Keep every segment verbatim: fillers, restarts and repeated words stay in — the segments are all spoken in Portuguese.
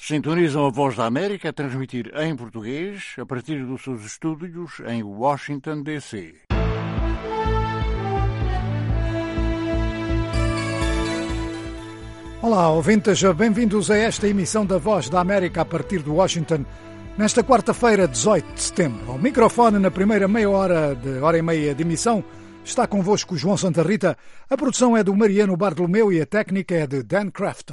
Sintonizam a Voz da América a transmitir em português a partir dos seus estúdios em Washington, D C Olá, ouvintes, bem-vindos a esta emissão da Voz da América a partir de Washington, nesta quarta-feira, dezoito de setembro. Ao microfone, na primeira meia hora de hora e meia de emissão, está convosco João Santa Rita. A produção é do Mariano Bartolomeu e a técnica é de Dan Crafton.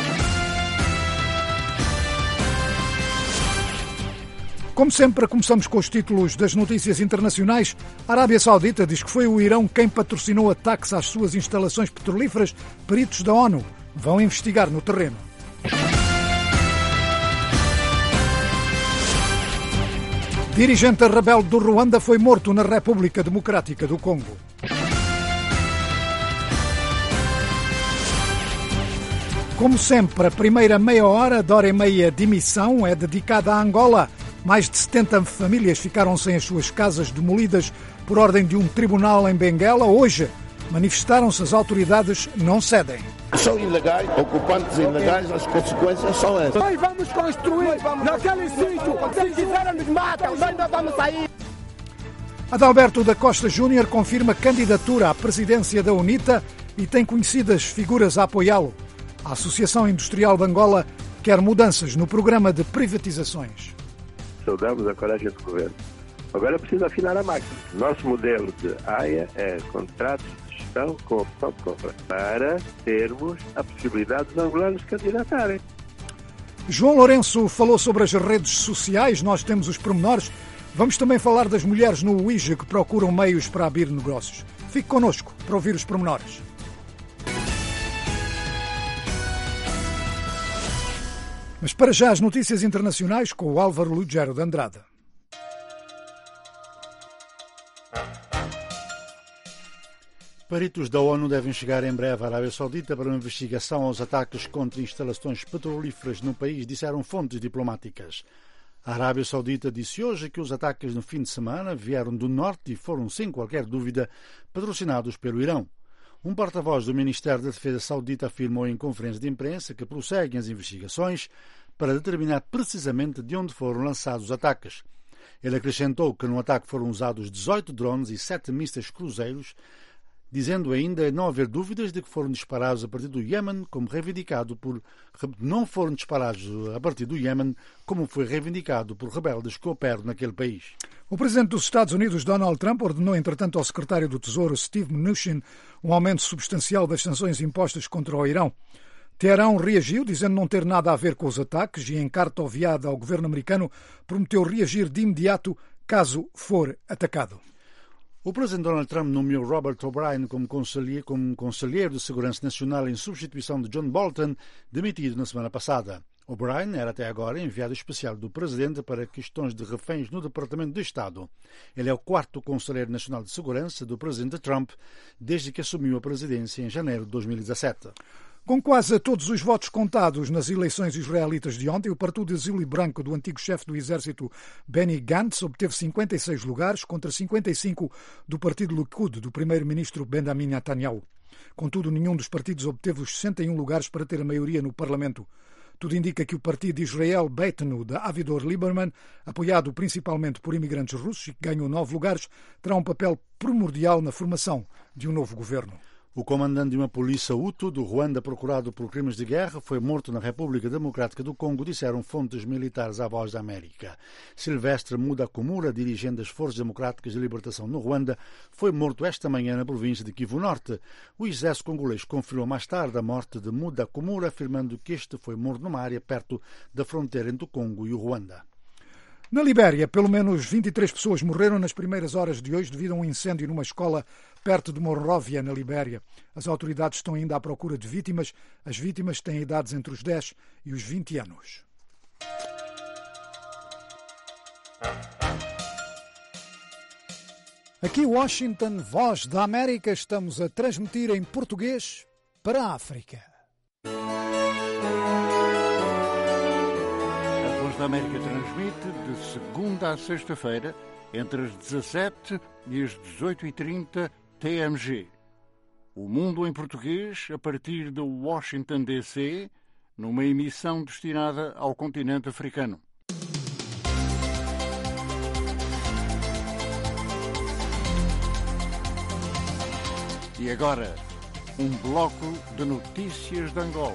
Como sempre, começamos com os títulos das notícias internacionais. A Arábia Saudita diz que foi o Irão quem patrocinou ataques às suas instalações petrolíferas. Peritos da ONU vão investigar no terreno. Dirigente rebelde do Ruanda foi morto na República Democrática do Congo. Como sempre, a primeira meia hora da hora e meia de emissão é dedicada à Angola. Mais de setenta famílias ficaram sem as suas casas demolidas por ordem de um tribunal em Benguela. Hoje, manifestaram-se, as autoridades não cedem. São ilegais, ocupantes ilegais, as consequências são essas. Nós vamos construir vamos naquele sítio, se quiserem nos matam, nós não vamos sair. Adalberto da Costa Júnior confirma candidatura à presidência da UNITA e tem conhecidas figuras a apoiá-lo. A Associação Industrial de Angola quer mudanças no programa de privatizações. Saudamos a coragem do governo. Agora é preciso afinar a máquina. Nosso modelo de A I A é contratos de gestão com opção de compra, para termos a possibilidade dos angolanos candidatarem. João Lourenço falou sobre as redes sociais, nós temos os pormenores. Vamos também falar das mulheres no Ouija que procuram meios para abrir negócios. Fique connosco para ouvir os pormenores. Mas para já as notícias internacionais com o Álvaro Lugero de Andrade. Peritos da ONU devem chegar em breve à Arábia Saudita para uma investigação aos ataques contra instalações petrolíferas no país, disseram fontes diplomáticas. A Arábia Saudita disse hoje que os ataques no fim de semana vieram do norte e foram, sem qualquer dúvida, patrocinados pelo Irão. Um porta-voz do Ministério da Defesa Saudita afirmou em conferência de imprensa que prosseguem as investigações para determinar precisamente de onde foram lançados os ataques. Ele acrescentou que no ataque foram usados dezoito drones e sete mísseis cruzeiros, dizendo ainda não haver dúvidas de que foram disparados a partir do Iêmen, como reivindicado por não foram disparados a partir do Iêmen, como foi reivindicado por rebeldes que operam naquele país. O presidente dos Estados Unidos, Donald Trump, ordenou, entretanto, ao secretário do Tesouro, Steve Mnuchin, um aumento substancial das sanções impostas contra o Irão. Teherão reagiu, dizendo não ter nada a ver com os ataques e, em carta enviada ao governo americano, prometeu reagir de imediato caso for atacado. O presidente Donald Trump nomeou Robert O'Brien como conselheiro, como conselheiro de Segurança Nacional em substituição de John Bolton, demitido na semana passada. O'Brien era até agora enviado especial do presidente para questões de reféns no Departamento de Estado. Ele é o quarto conselheiro nacional de segurança do presidente Trump desde que assumiu a presidência em janeiro de dois mil e dezassete. Com quase todos os votos contados nas eleições israelitas de ontem, o Partido Azul e Branco do antigo chefe do exército Benny Gantz obteve cinquenta e seis lugares contra cinquenta e cinco do Partido Likud do primeiro-ministro Benjamin Netanyahu. Contudo, nenhum dos partidos obteve os sessenta e um lugares para ter a maioria no Parlamento. Tudo indica que o partido Israel Beitenu de Avigdor Lieberman, apoiado principalmente por imigrantes russos e que ganhou nove lugares, terá um papel primordial na formação de um novo governo. O comandante de uma polícia Hutu do Ruanda, procurado por crimes de guerra, foi morto na República Democrática do Congo, disseram fontes militares à Voz da América. Silvestre Mudakumura, dirigente das Forças Democráticas de Libertação no Ruanda, foi morto esta manhã na província de Kivu Norte. O exército congolês confirmou mais tarde a morte de Mudakumura, afirmando que este foi morto numa área perto da fronteira entre o Congo e o Ruanda. Na Libéria, pelo menos vinte e três pessoas morreram nas primeiras horas de hoje devido a um incêndio numa escola perto de Monrovia, na Libéria. As autoridades estão ainda à procura de vítimas. As vítimas têm idades entre os dez e os vinte anos. Aqui Washington, Voz da América, estamos a transmitir em português para a África. A Voz da América transmite de segunda a sexta-feira, entre as dezassete e as dezoito e trinta T M G. O Mundo em Português, a partir de Washington, D C, numa emissão destinada ao continente africano. E agora, um bloco de notícias de Angola.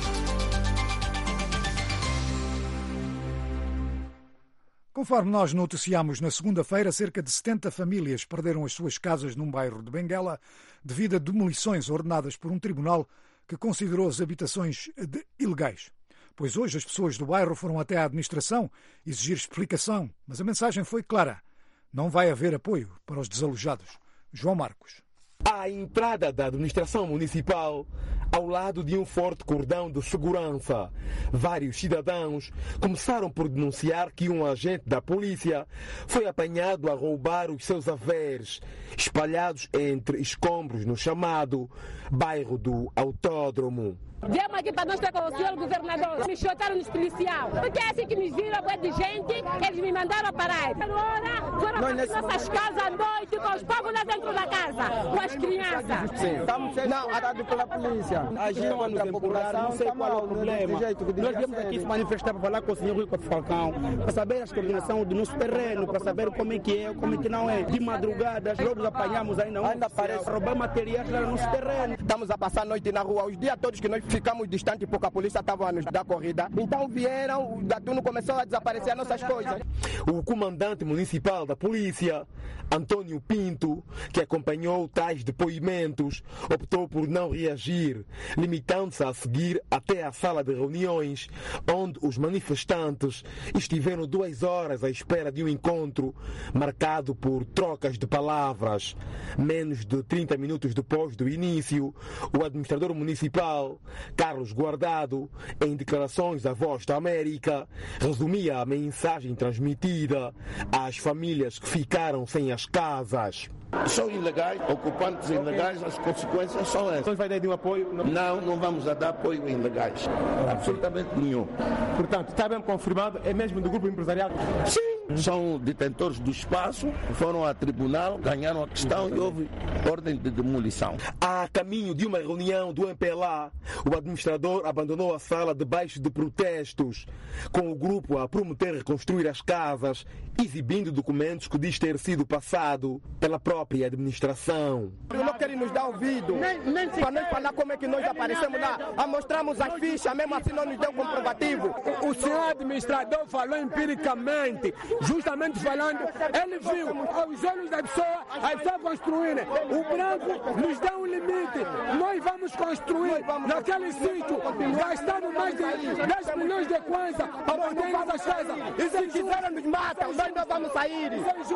Conforme nós noticiámos na segunda-feira, cerca de setenta famílias perderam as suas casas num bairro de Benguela devido a demolições ordenadas por um tribunal que considerou as habitações de ilegais. Pois hoje as pessoas do bairro foram até à administração exigir explicação, mas a mensagem foi clara. Não vai haver apoio para os desalojados. João Marcos. À entrada da administração municipal, ao lado de um forte cordão de segurança, vários cidadãos começaram por denunciar que um agente da polícia foi apanhado a roubar os seus haveres, espalhados entre escombros no chamado bairro do Autódromo. Viemos aqui para nós estar com o senhor governador. Me chotaram nos policiais. Porque é assim que me viram, boa de gente, eles me mandaram parar. Agora foram para as nossas casas à noite, com os povos lá dentro da casa, com as crianças. Sim. Estamos não, atacados pela polícia. Agiram contra a população, não sei qual é o problema. Nós viemos aqui se manifestar para falar com o senhor Rui Falcão, para saber as coordenações do nosso terreno, para saber como é que é, como é que não é. De madrugada, logo apanhamos ainda um ainda parece roubar materiais lá no nosso terreno. Estamos a passar a noite na rua, os dias todos que nós ficamos distantes porque a polícia estava a nos dar corrida. Então vieram, o gatuno começou a desaparecer as nossas coisas. O comandante municipal da polícia, Antônio Pinto, que acompanhou tais depoimentos, optou por não reagir, limitando-se a seguir até a sala de reuniões, onde os manifestantes estiveram duas horas à espera de um encontro marcado por trocas de palavras. Menos de trinta minutos depois do início, o administrador municipal, Carlos Guardado, em declarações à Voz da América, resumia a mensagem transmitida às famílias que ficaram sem as casas. São ilegais, ocupantes ilegais, as consequências são essas. Não vai dar nenhum apoio? Não, não, não vamos a dar apoio a ilegais. Absolutamente nenhum. Portanto, está bem confirmado, é mesmo do grupo empresarial? Sim. São detentores do espaço, foram a tribunal, ganharam a questão e houve ordem de demolição. A caminho de uma reunião do M P L A, o administrador abandonou a sala debaixo de protestos, com o grupo a prometer reconstruir as casas, exibindo documentos que diz ter sido passado pela própria administração. Não querem nos dar ouvido para nós falar como é que nós aparecemos lá. A mostramos as fichas, mesmo assim não nos deu comprovativo. O senhor administrador falou empiricamente, justamente falando, ele viu aos olhos da pessoa, a pessoa construir. O branco nos dá um limite. Nós vamos construir naquele sítio, gastando mais de dez milhões de kwanza para manter nossas casas. E se quiserem nos matam, nós não vamos sair.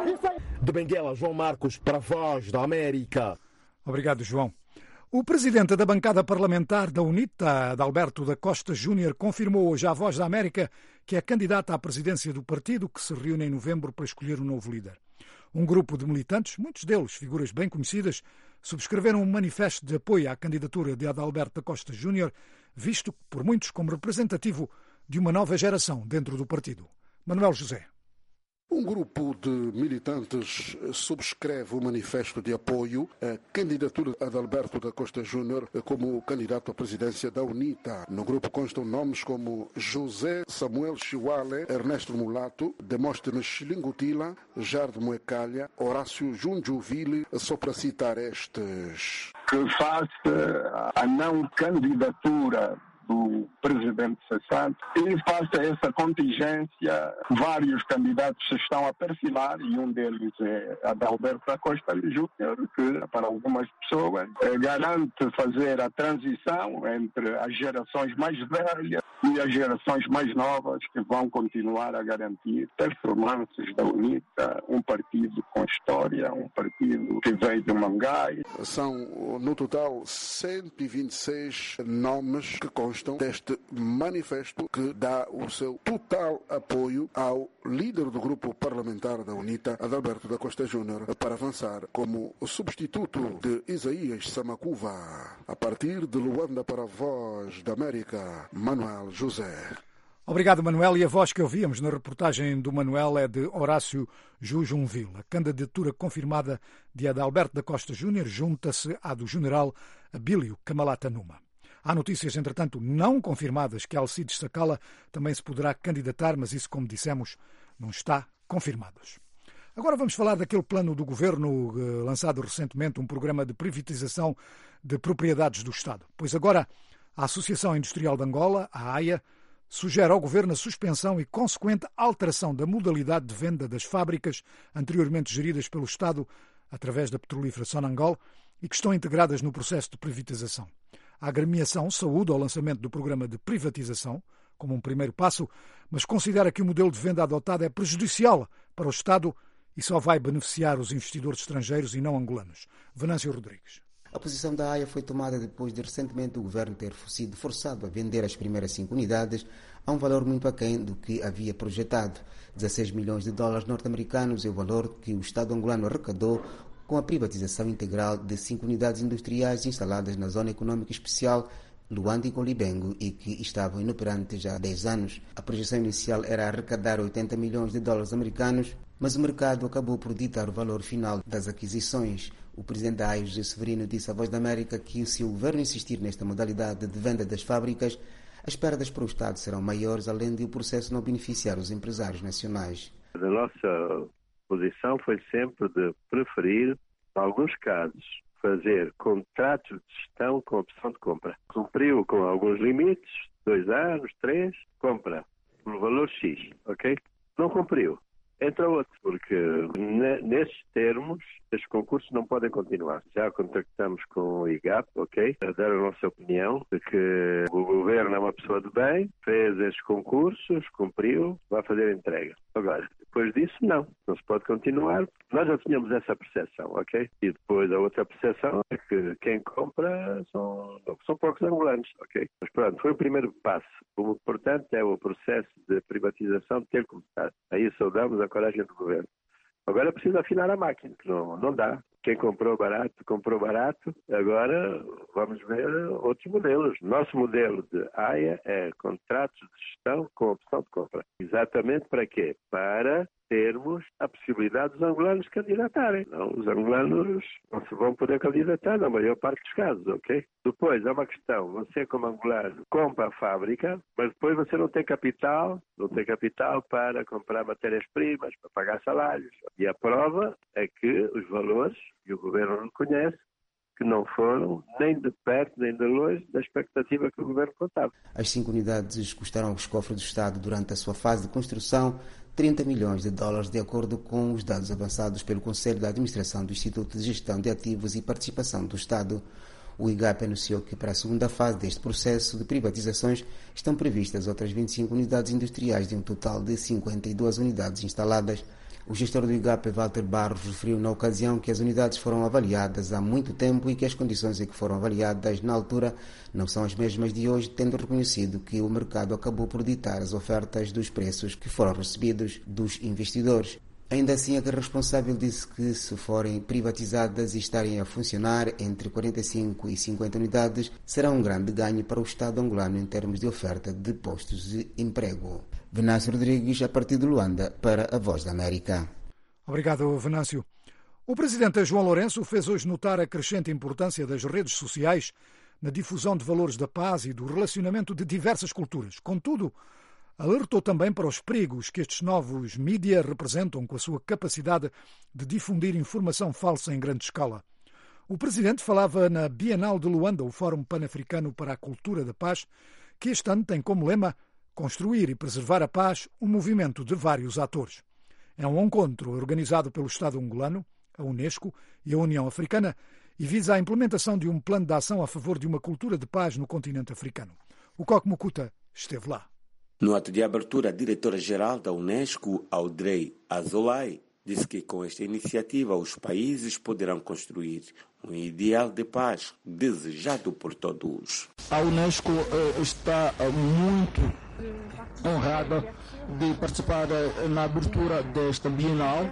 De Benguela, João Marcos, para a Voz da América. Obrigado, João. O presidente da bancada parlamentar da UNITA, Adalberto da Costa Júnior, confirmou hoje à Voz da América que é candidata à presidência do partido, que se reúne em novembro para escolher um novo líder. Um grupo de militantes, muitos deles figuras bem conhecidas, subscreveram um manifesto de apoio à candidatura de Adalberto da Costa Júnior, visto por muitos como representativo de uma nova geração dentro do partido. Manuel José. Um grupo de militantes subscreve o manifesto de apoio à candidatura de Adalberto da Costa Júnior como candidato à presidência da UNITA. No grupo constam nomes como José Samuel Chiwale, Ernesto Mulato, Demóstenes Xilingutila, Jardim Moecalha, Horácio Junjuville, só para citar estes. Que face à não candidatura do presidente cessante e face a essa contingência, vários candidatos se estão a perfilar e um deles é Adalberto da Costa Júnior, que para algumas pessoas garante fazer a transição entre as gerações mais velhas e as gerações mais novas, que vão continuar a garantir performances da UNITA, um partido com história, um partido que veio de Mangai. São, no total, cento e vinte e seis nomes que constam deste manifesto que dá o seu total apoio ao líder do grupo parlamentar da UNITA, Adalberto da Costa Júnior, para avançar como substituto de Isaías Samakuva. A partir de Luanda para a Voz da América, Manuel José. Obrigado, Manuel. E a voz que ouvíamos na reportagem do Manuel é de Horácio Jujunville. A candidatura confirmada de Adalberto da Costa Júnior junta-se à do general Abílio Camalata Numa. Há notícias, entretanto, não confirmadas que Alcides Sacala também se poderá candidatar, mas isso, como dissemos, não está confirmado. Agora vamos falar daquele plano do governo eh, lançado recentemente, um programa de privatização de propriedades do Estado. Pois agora a Associação Industrial de Angola, a AIA, sugere ao governo a suspensão e consequente alteração da modalidade de venda das fábricas anteriormente geridas pelo Estado através da petrolífera Sonangol e que estão integradas no processo de privatização. A agremiação saúda o lançamento do programa de privatização como um primeiro passo, mas considera que o modelo de venda adotado é prejudicial para o Estado e só vai beneficiar os investidores estrangeiros e não angolanos. Venâncio Rodrigues. A posição da AIA foi tomada depois de recentemente o governo ter sido forçado a vender as primeiras cinco unidades a um valor muito aquém do que havia projetado. dezesseis milhões de dólares norte-americanos é o valor que o Estado angolano arrecadou com a privatização integral de cinco unidades industriais instaladas na Zona Econômica Especial Luanda e Colibengo e que estavam inoperantes já há dez anos. A projeção inicial era arrecadar oitenta milhões de dólares americanos, mas o mercado acabou por ditar o valor final das aquisições. O presidente da AIA, José Severino, disse à Voz da América que se o governo insistir nesta modalidade de venda das fábricas, as perdas para o Estado serão maiores, além de o processo não beneficiar os empresários nacionais. A nossa posição foi sempre de preferir, em alguns casos, fazer contratos de gestão com opção de compra. Cumpriu com alguns limites, dois anos, três, compra, por valor X, ok? Não cumpriu. Entra outro, porque nesses termos, estes concursos não podem continuar. Já contactamos com o I G A P, ok? A dar a nossa opinião de que o governo é uma pessoa de bem, fez estes concursos, cumpriu, vai fazer a entrega. Agora, depois disso, não. Não se pode continuar. Nós já tínhamos essa percepção, ok? E depois a outra percepção é que quem compra são, são poucos angolanos, ok? Mas pronto, foi o primeiro passo. O importante é o processo de privatização ter começado. Aí saudamos a coragem do governo. Agora precisa afinar a máquina, que não, não dá. Quem comprou barato, comprou barato. Agora vamos ver outros modelos. Nosso modelo de AIA é contratos de gestão com opção de compra. Exatamente para quê? Para termos a possibilidade dos angolanos candidatarem. Não, os angolanos não se vão poder candidatar na maior parte dos casos, ok? Depois, é uma questão, você como angolano compra a fábrica, mas depois você não tem capital, não tem capital para comprar matérias-primas, para pagar salários. E a prova é que os valores, e o governo reconhece, que não foram nem de perto nem de longe da expectativa que o governo contava. As cinco unidades custaram aos cofres do Estado durante a sua fase de construção trinta milhões de dólares, de acordo com os dados avançados pelo Conselho de Administração do Instituto de Gestão de Ativos e Participação do Estado. O I G A P anunciou que para a segunda fase deste processo de privatizações estão previstas outras vinte e cinco unidades industriais de um total de cinquenta e duas unidades instaladas. O gestor do I G A P, Walter Barros, referiu na ocasião que as unidades foram avaliadas há muito tempo e que as condições em que foram avaliadas na altura não são as mesmas de hoje, tendo reconhecido que o mercado acabou por ditar as ofertas dos preços que foram recebidos dos investidores. Ainda assim, a responsável disse que se forem privatizadas e estarem a funcionar entre quarenta e cinco e cinquenta unidades, será um grande ganho para o Estado angolano em termos de oferta de postos de emprego. Venâncio Rodrigues, a partir de Luanda, para a Voz da América. Obrigado, Venâncio. O presidente João Lourenço fez hoje notar a crescente importância das redes sociais na difusão de valores da paz e do relacionamento de diversas culturas. Contudo, alertou também para os perigos que estes novos mídias representam com a sua capacidade de difundir informação falsa em grande escala. O presidente falava na Bienal de Luanda, o Fórum Pan-Africano para a Cultura da Paz, que este ano tem como lema Construir e Preservar a Paz, um movimento de vários atores. É um encontro organizado pelo Estado angolano, a Unesco e a União Africana e visa a implementação de um plano de ação a favor de uma cultura de paz no continente africano. O Coque Mukuta esteve lá. No ato de abertura, a diretora-geral da Unesco, Audrey Azoulay, disse que com esta iniciativa os países poderão construir um ideal de paz desejado por todos. A Unesco eh, está muito honrada de participar na abertura desta Bienal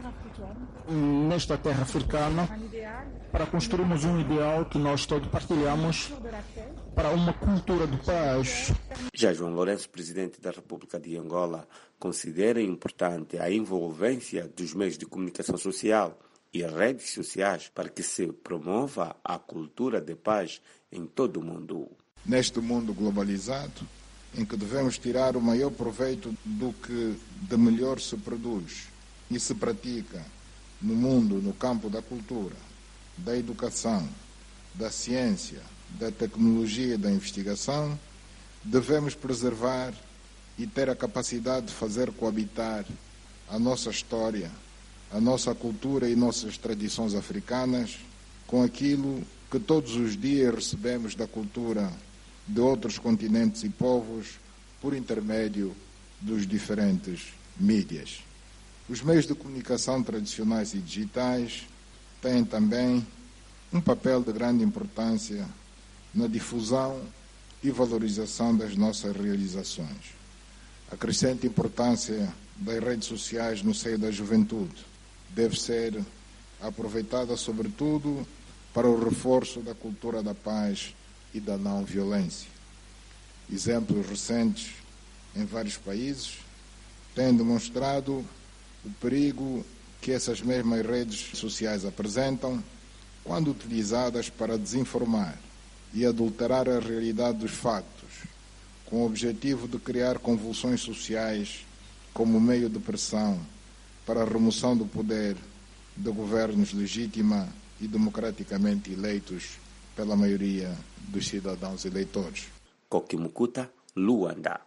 nesta terra africana para construirmos um ideal que nós todos partilhamos para uma cultura de paz. Já João Lourenço, presidente da República de Angola, considera importante a envolvência dos meios de comunicação social e redes sociais para que se promova a cultura de paz em todo o mundo. neste mundo globalizado, em que devemos tirar o maior proveito do que de melhor se produz e se pratica no mundo, no campo da cultura, da educação, da ciência, da tecnologia e da investigação, devemos preservar e ter a capacidade de fazer coabitar a nossa história, a nossa cultura e nossas tradições africanas com aquilo que todos os dias recebemos da cultura de outros continentes e povos por intermédio dos diferentes mídias. Os meios de comunicação tradicionais e digitais têm também um papel de grande importância na difusão e valorização das nossas realizações. A crescente importância das redes sociais no seio da juventude deve ser aproveitada, sobretudo, para o reforço da cultura da paz e da não violência. Exemplos recentes em vários países têm demonstrado o perigo que essas mesmas redes sociais apresentam quando utilizadas para desinformar e adulterar a realidade dos factos, com o objetivo de criar convulsões sociais como meio de pressão para a remoção do poder de governos legítima e democraticamente eleitos pela maioria dos cidadãos eleitores. Kokimukuta, Luanda.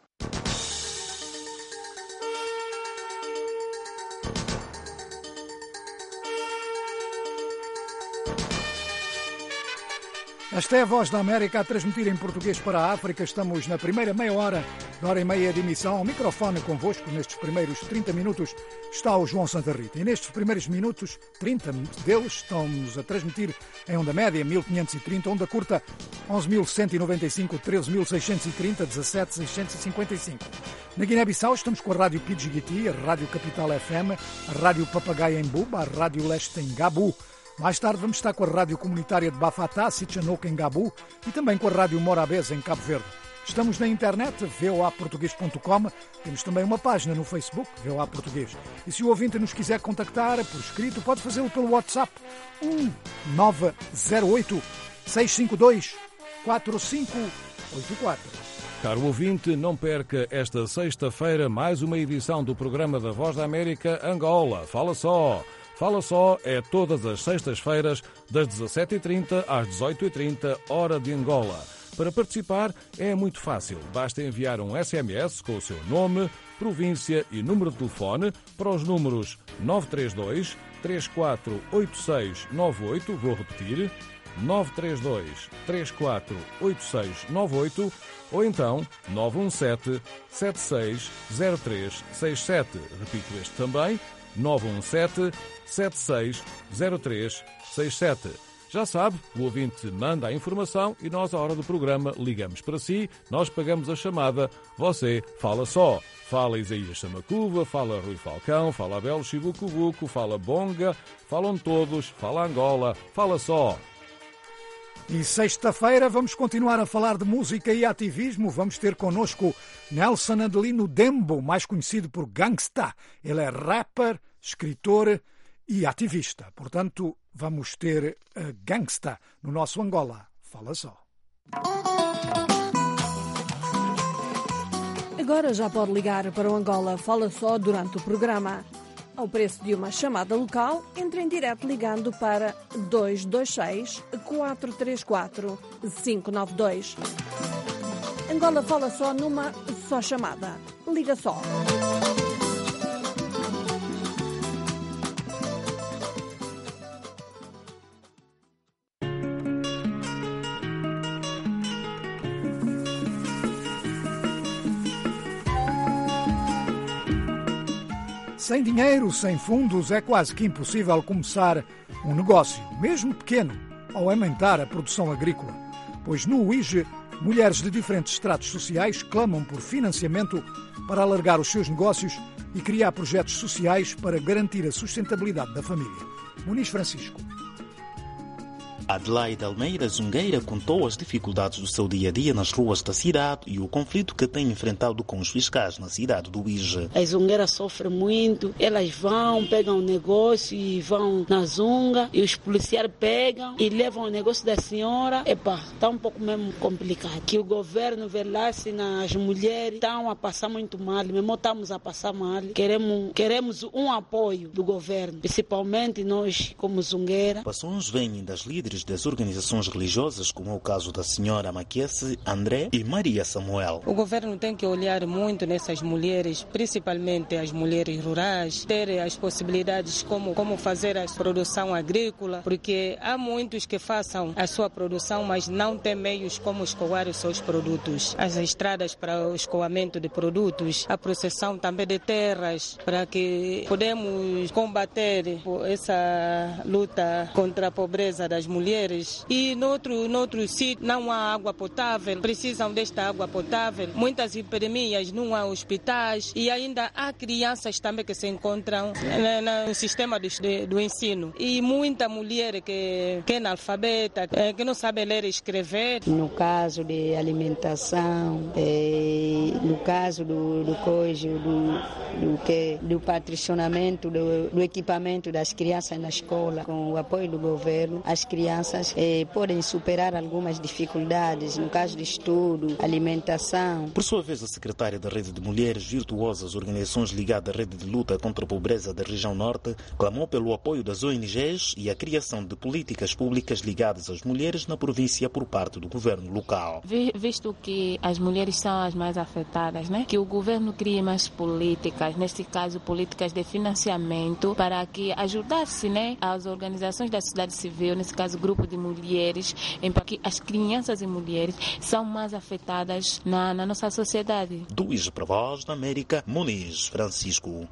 Esta é a Voz da América a transmitir em português para a África. Estamos na primeira meia hora, na hora e meia de emissão. Ao microfone convosco, nestes primeiros trinta minutos, está o João Santa Rita. E nestes primeiros minutos, trinta deles, estão-nos a transmitir em onda média mil quinhentos e trinta, onda curta onze mil cento e noventa e cinco, treze mil seiscentos e trinta, dezassete mil seiscentos e cinquenta e cinco. Na Guiné-Bissau estamos com a Rádio Pidgiguiti, a Rádio Capital F M, a Rádio Papagaia em Buba, a Rádio Leste em Gabu. Mais tarde vamos estar com a Rádio Comunitária de Bafatá, Sichanouca em Gabu e também com a Rádio Morabeza em Cabo Verde. Estamos na internet, v o a português ponto com. Temos também uma página no Facebook, V O A Português. E se o ouvinte nos quiser contactar por escrito, pode fazê-lo pelo WhatsApp um nove zero oito, seis cinco dois, quatro cinco oito quatro. Caro ouvinte, não perca esta sexta-feira mais uma edição do programa da Voz da América Angola. Fala só! Fala Só é todas as sextas-feiras, das dezassete e trinta às dezoito e trinta, hora de Angola. Para participar é muito fácil. Basta enviar um S M S com o seu nome, província e número de telefone para os números nove três dois, três quatro oito seis nove oito, vou repetir, nove três dois, três quatro oito seis nove oito, ou então nove um sete, sete seis zero três seis sete. Repito este também, nove um sete, sete seis zero três seis sete. Já sabe, o ouvinte manda a informação e nós, à hora do programa, ligamos para si, nós pagamos a chamada, você fala só. Fala Isaías Samacuva, fala Rui Falcão, fala Abel Chibucubuco, fala Bonga, falam todos, fala Angola, fala só. E sexta-feira vamos continuar a falar de música e ativismo. Vamos ter connosco Nelson Adelino Dembo, mais conhecido por Gangsta. Ele é rapper, escritor e ativista. Portanto, vamos ter a Gangsta no nosso Angola. Fala só. Agora já pode ligar para o Angola Fala Só durante o programa. Ao preço de uma chamada local, entre em direto ligando para dois dois seis, quatro três quatro, cinco nove dois. Angola Fala Só numa só chamada. Liga só. Sem dinheiro, sem fundos, é quase que impossível começar um negócio, mesmo pequeno, ou aumentar a produção agrícola. Pois no U I G E, mulheres de diferentes estratos sociais clamam por financiamento para alargar os seus negócios e criar projetos sociais para garantir a sustentabilidade da família. Muniz Francisco. Adelaide Almeida Zungueira contou as dificuldades do seu dia-a-dia nas ruas da cidade e o conflito que tem enfrentado com os fiscais na cidade do Uíge. As zungueiras sofrem muito, elas vão, pegam o negócio e vão na zunga e os policiais pegam e levam o negócio da senhora. Epa, está um pouco mesmo complicado. Que o governo velasse nas mulheres, estão a passar muito mal, mesmo estamos a passar mal. Queremos, queremos um apoio do governo, principalmente nós como zungueira. Passões vêm das líderes das organizações religiosas, como é o caso da senhora Maquiese, André e Maria Samuel. O governo tem que olhar muito nessas mulheres, principalmente as mulheres rurais, ter as possibilidades como, como fazer a produção agrícola, porque há muitos que façam a sua produção, mas não têm meios como escoar os seus produtos. As estradas para o escoamento de produtos, a processão também de terras, para que podemos combater essa luta contra a pobreza das mulheres. E noutro, noutro sítio não há água potável, precisam desta água potável. Muitas epidemias, não há hospitais e ainda há crianças também que se encontram no sistema do, do ensino. E muita mulher que, que é analfabeta, que não sabe ler e escrever. No caso de alimentação, é, no caso do, do coisa, do, do, que, do patrocinamento do, do equipamento das crianças na escola, com o apoio do governo, as crianças eh, podem superar algumas dificuldades, no caso de estudo, alimentação. Por sua vez, a secretária da Rede de Mulheres Virtuosas, organizações ligadas à Rede de Luta contra a Pobreza da Região Norte, clamou pelo apoio das O N Gs e a criação de políticas públicas ligadas às mulheres na província por parte do governo local. Visto que as mulheres são as mais afetadas, né? Que o governo crie mais políticas, neste caso políticas de financiamento, para que ajudasse, né, as organizações da sociedade civil, nesse caso grupo de mulheres, em que as crianças e mulheres são mais afetadas na, na nossa sociedade. Do Uíge para a Voz da América, Muniz Francisco.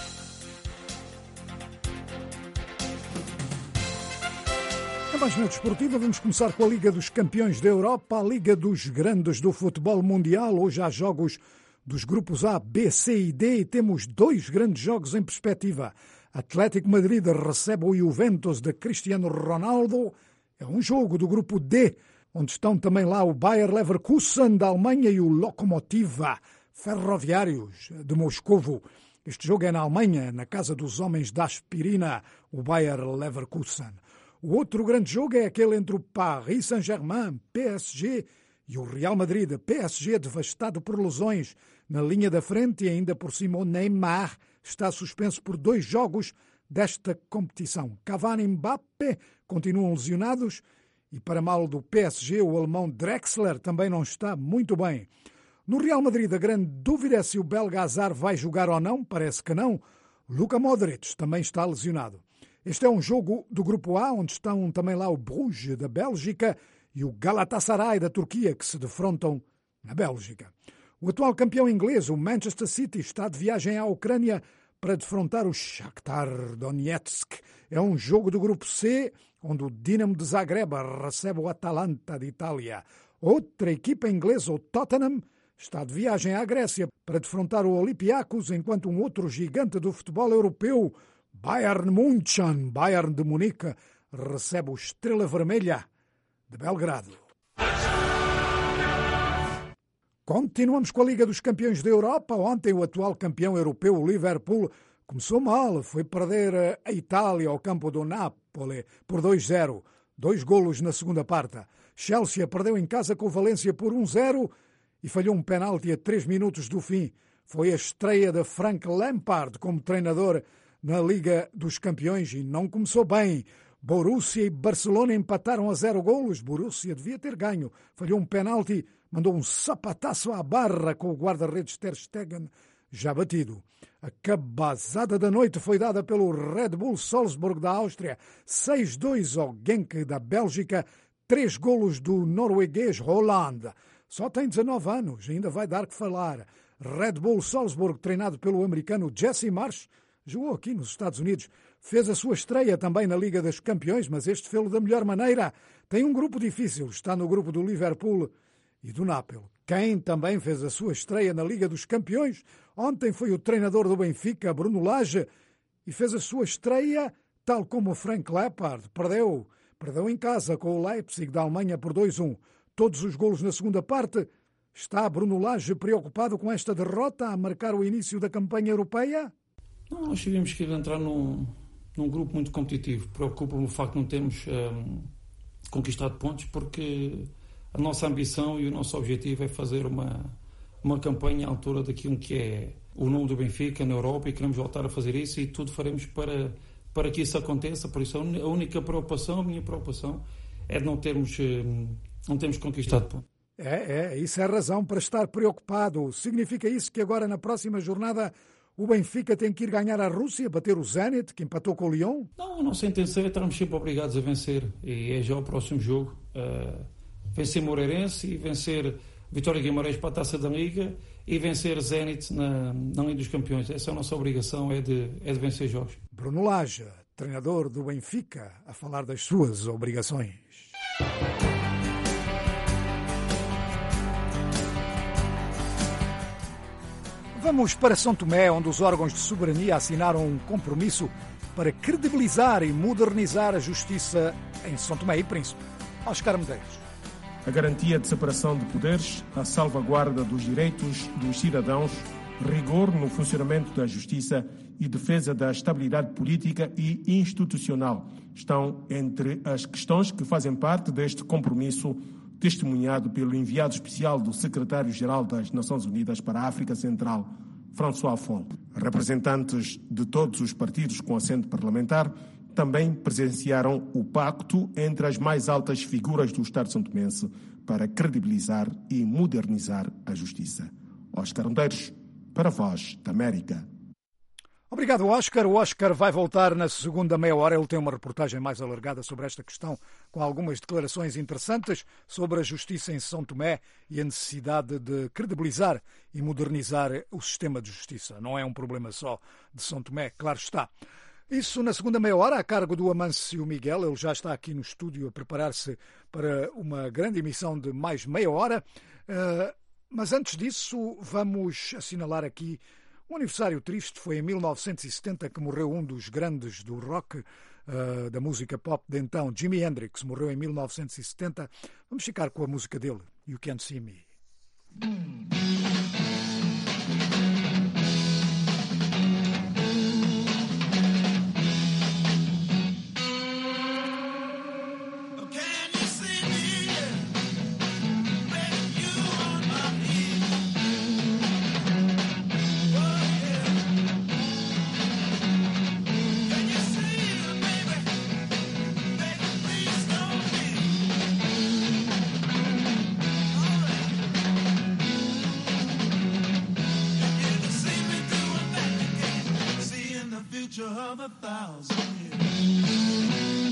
Na página desportiva vamos começar com a Liga dos Campeões da Europa, a Liga dos Grandes do Futebol Mundial. Hoje há jogos dos grupos A, B, C e D e temos dois grandes jogos em perspectiva. Atlético Madrid recebe o Juventus de Cristiano Ronaldo. É um jogo do grupo D, onde estão também lá o Bayer Leverkusen da Alemanha e o Lokomotiva Ferroviários de Moscovo. Este jogo é na Alemanha, na casa dos homens da aspirina, o Bayer Leverkusen. O outro grande jogo é aquele entre o Paris Saint-Germain, P S G, e o Real Madrid. P S G devastado por lesões na linha da frente e ainda por cima o Neymar está suspenso por dois jogos desta competição. Cavani e Mbappé continuam lesionados e, para mal do P S G, o alemão Drexler também não está muito bem. No Real Madrid, a grande dúvida é se o belga Hazard vai jogar ou não. Parece que não. Luka Modric também está lesionado. Este é um jogo do grupo A, onde estão também lá o Bruges da Bélgica e o Galatasaray da Turquia, que se defrontam na Bélgica. O atual campeão inglês, o Manchester City, está de viagem à Ucrânia para defrontar o Shakhtar Donetsk. É um jogo do grupo C, onde o Dinamo de Zagreb recebe o Atalanta de Itália. Outra equipa inglesa, o Tottenham, está de viagem à Grécia para defrontar o Olympiacos, enquanto um outro gigante do futebol europeu, Bayern München, Bayern de Munique, recebe o Estrela Vermelha de Belgrado. Continuamos com a Liga dos Campeões da Europa. Ontem o atual campeão europeu, o Liverpool, começou mal. Foi perder a Itália ao campo do Napoli por dois a zero. Dois golos na segunda parte. Chelsea perdeu em casa com o Valência por um a zero e falhou um penalti a três minutos do fim. Foi a estreia de Frank Lampard como treinador na Liga dos Campeões e não começou bem. Borussia e Barcelona empataram a zero golos. Borussia devia ter ganho. Falhou um penalti, mandou um sapataço à barra com o guarda-redes Ter Stegen já batido. A cabazada da noite foi dada pelo Red Bull Salzburg da Áustria. seis a dois ao Genk da Bélgica. Três golos do norueguês Haaland. Só tem dezanove anos, ainda vai dar que falar. Red Bull Salzburg, treinado pelo americano Jesse Marsh, jogou aqui nos Estados Unidos. Fez a sua estreia também na Liga dos Campeões, mas este fez-o da melhor maneira. Tem um grupo difícil, está no grupo do Liverpool e do Napoli. Quem também fez a sua estreia na Liga dos Campeões ontem foi o treinador do Benfica, Bruno Lage, e fez a sua estreia tal como o Frank Lampard. Perdeu, Perdeu em casa com o Leipzig da Alemanha por dois a um. Todos os golos na segunda parte. Está Bruno Lage preocupado com esta derrota a marcar o início da campanha europeia? Não, nós sabíamos que ia entrar num, num grupo muito competitivo. Preocupa-me o facto de não termos um, conquistado pontos, porque a nossa ambição e o nosso objetivo é fazer uma, uma campanha à altura daquilo que é o nome do Benfica na Europa, e queremos voltar a fazer isso, e tudo faremos para, para que isso aconteça. Por isso a única preocupação, a minha preocupação, é de não termos, não termos conquistado pontos. É, é, isso é razão para estar preocupado. Significa isso que agora na próxima jornada o Benfica tem que ir ganhar a Rússia, bater o Zenit, que empatou com o Lyon? Não, a nossa intenção é estarmos sempre obrigados a vencer, e é já o próximo jogo. Uh, vencer Moreirense e vencer Vitória Guimarães para a Taça da Liga e vencer Zenit na, na Liga dos Campeões. Essa é a nossa obrigação, é de, é de vencer jogos. Bruno Lage, treinador do Benfica, a falar das suas obrigações. Vamos para São Tomé, onde os órgãos de soberania assinaram um compromisso para credibilizar e modernizar a justiça em São Tomé e Príncipe. Oscar Medeiros. A garantia de separação de poderes, a salvaguarda dos direitos dos cidadãos, rigor no funcionamento da justiça e defesa da estabilidade política e institucional estão entre as questões que fazem parte deste compromisso, testemunhado pelo enviado especial do secretário-geral das Nações Unidas para a África Central, François Fon. Representantes de todos os partidos com assento parlamentar também presenciaram o pacto entre as mais altas figuras do Estado santomense para credibilizar e modernizar a justiça. Oscar Medeiros, para a Voz da América. Obrigado, Oscar. O Oscar vai voltar na segunda meia hora. Ele tem uma reportagem mais alargada sobre esta questão, com algumas declarações interessantes sobre a justiça em São Tomé e a necessidade de credibilizar e modernizar o sistema de justiça. Não é um problema só de São Tomé, claro está. Isso na segunda meia hora, a cargo do Amâncio Miguel. Ele já está aqui no estúdio a preparar-se para uma grande emissão de mais meia hora. Mas antes disso, vamos assinalar aqui um aniversário triste. Foi em mil novecentos e setenta que morreu um dos grandes do rock, uh, da música pop de então, Jimi Hendrix. Morreu em mil novecentos e setenta. Vamos ficar com a música dele, You Can't See Me. Of a thousand years.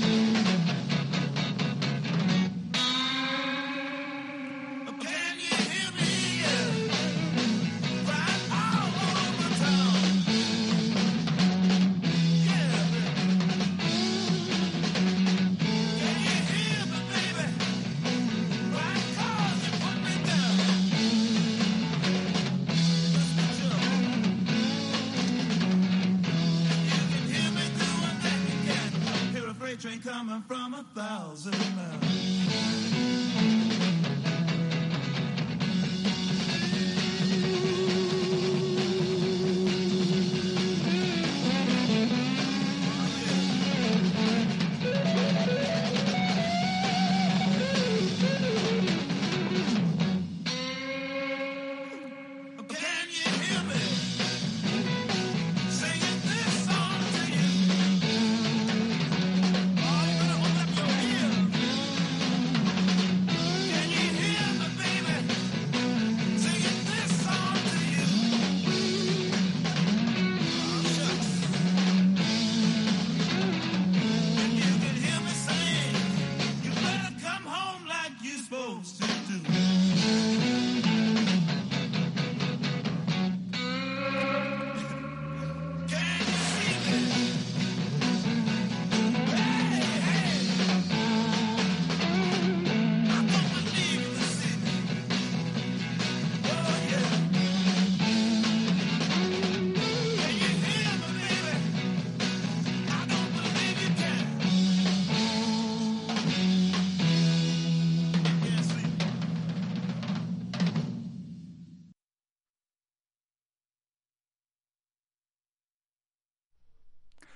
Can you hear me? Right all over town. Yeah. Can you hear me, baby? Right, 'cause you put me down. Train coming from a thousand miles.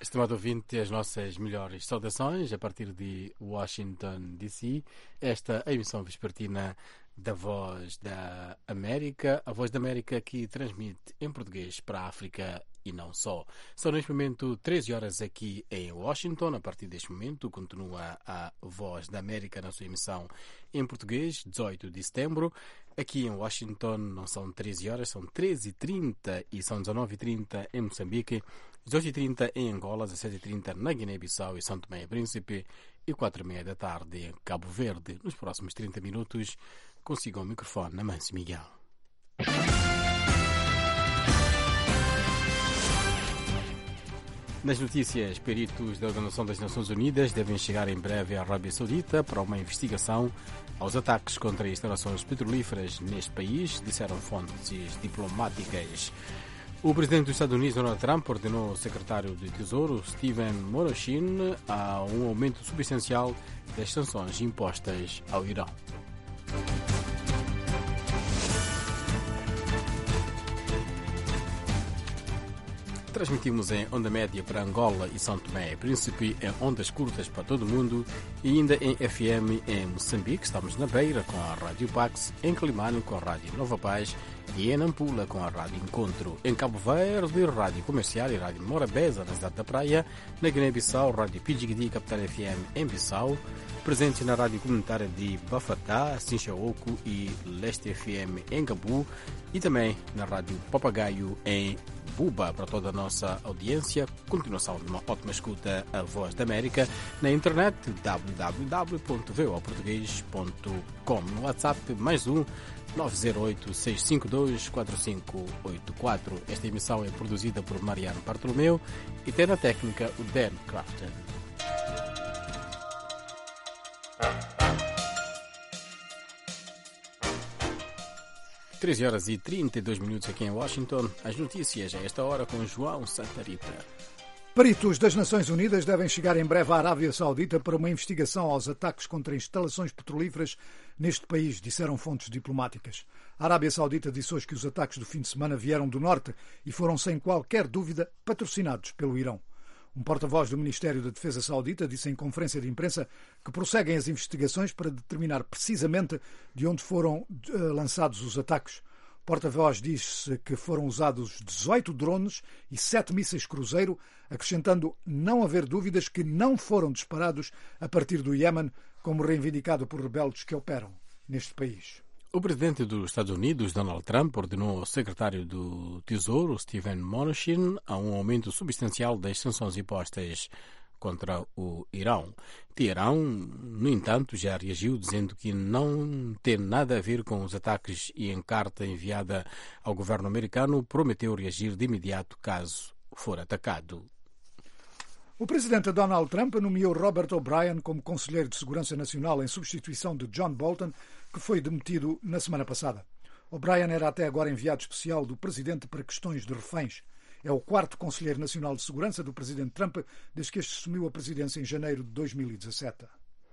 Estimado ouvinte, as nossas melhores saudações a partir de Washington, D C. Esta é a emissão vespertina da Voz da América, a Voz da América que transmite em português para a África e não só. São neste momento treze horas aqui em Washington. A partir deste momento continua a Voz da América na sua emissão em português, dezoito de setembro. Aqui em Washington não são treze horas, são treze e trinta e são dezenove e trinta em Moçambique, dezoito e trinta em Angola, dezassete e trinta na Guiné-Bissau e São Tomé e Príncipe e quatro e meia da tarde em Cabo Verde. Nos próximos trinta minutos consigo o microfone na Manso Miguel. Nas notícias, peritos da Organização das Nações Unidas devem chegar em breve à Arábia Saudita para uma investigação aos ataques contra instalações petrolíferas neste país, disseram fontes diplomáticas. O presidente dos Estados Unidos, Donald Trump, ordenou ao secretário de Tesouro, Steven Mnuchin, a um aumento substancial das sanções impostas ao Irão. Transmitimos em onda média para Angola e São Tomé e Príncipe, em ondas curtas para todo o mundo e ainda em F M em Moçambique. Estamos na Beira com a Rádio Pax, em Climane com a Rádio Nova Paz e em Nampula com a Rádio Encontro. Em Cabo Verde, Rádio Comercial e Rádio Morabeza, na cidade da Praia. Na Guiné-Bissau, Rádio Pidgidi, Capital F M em Bissau. Presente na Rádio Comunitária de Bafatá, Sinchaoco e Leste F M em Gabu. E também na Rádio Papagaio em Buba. Para toda a nossa audiência, continuação de uma ótima escuta, a Voz da América, na internet w w w ponto voa português ponto com. No WhatsApp, mais um nove zero oito, seis cinco dois, quatro cinco oito quatro. Esta emissão é produzida por Mariano Bartolomeu e tem na técnica o Dan Crafton. treze horas e trinta e dois minutos aqui em Washington. As notícias a esta hora com João Santa Rita. Peritos das Nações Unidas devem chegar em breve à Arábia Saudita para uma investigação aos ataques contra instalações petrolíferas neste país, disseram fontes diplomáticas. A Arábia Saudita disse hoje que os ataques do fim de semana vieram do norte e foram, sem qualquer dúvida, patrocinados pelo Irão. Um porta-voz do Ministério da Defesa Saudita disse em conferência de imprensa que prosseguem as investigações para determinar precisamente de onde foram uh, lançados os ataques. O porta-voz disse que foram usados dezoito drones e sete mísseis cruzeiro, acrescentando não haver dúvidas que não foram disparados a partir do Iémen, como reivindicado por rebeldes que operam neste país. O presidente dos Estados Unidos, Donald Trump, ordenou ao secretário do Tesouro, Steven Mnuchin, a um aumento substancial das sanções impostas contra o Irão. Teherão, no entanto, já reagiu dizendo que não tem nada a ver com os ataques e, em carta enviada ao governo americano, prometeu reagir de imediato caso for atacado. O presidente Donald Trump nomeou Robert O'Brien como conselheiro de Segurança Nacional em substituição de John Bolton, que foi demitido na semana passada. O'Brien era até agora enviado especial do presidente para questões de reféns. É o quarto conselheiro nacional de segurança do presidente Trump desde que este assumiu a presidência em janeiro de dois mil e dezassete.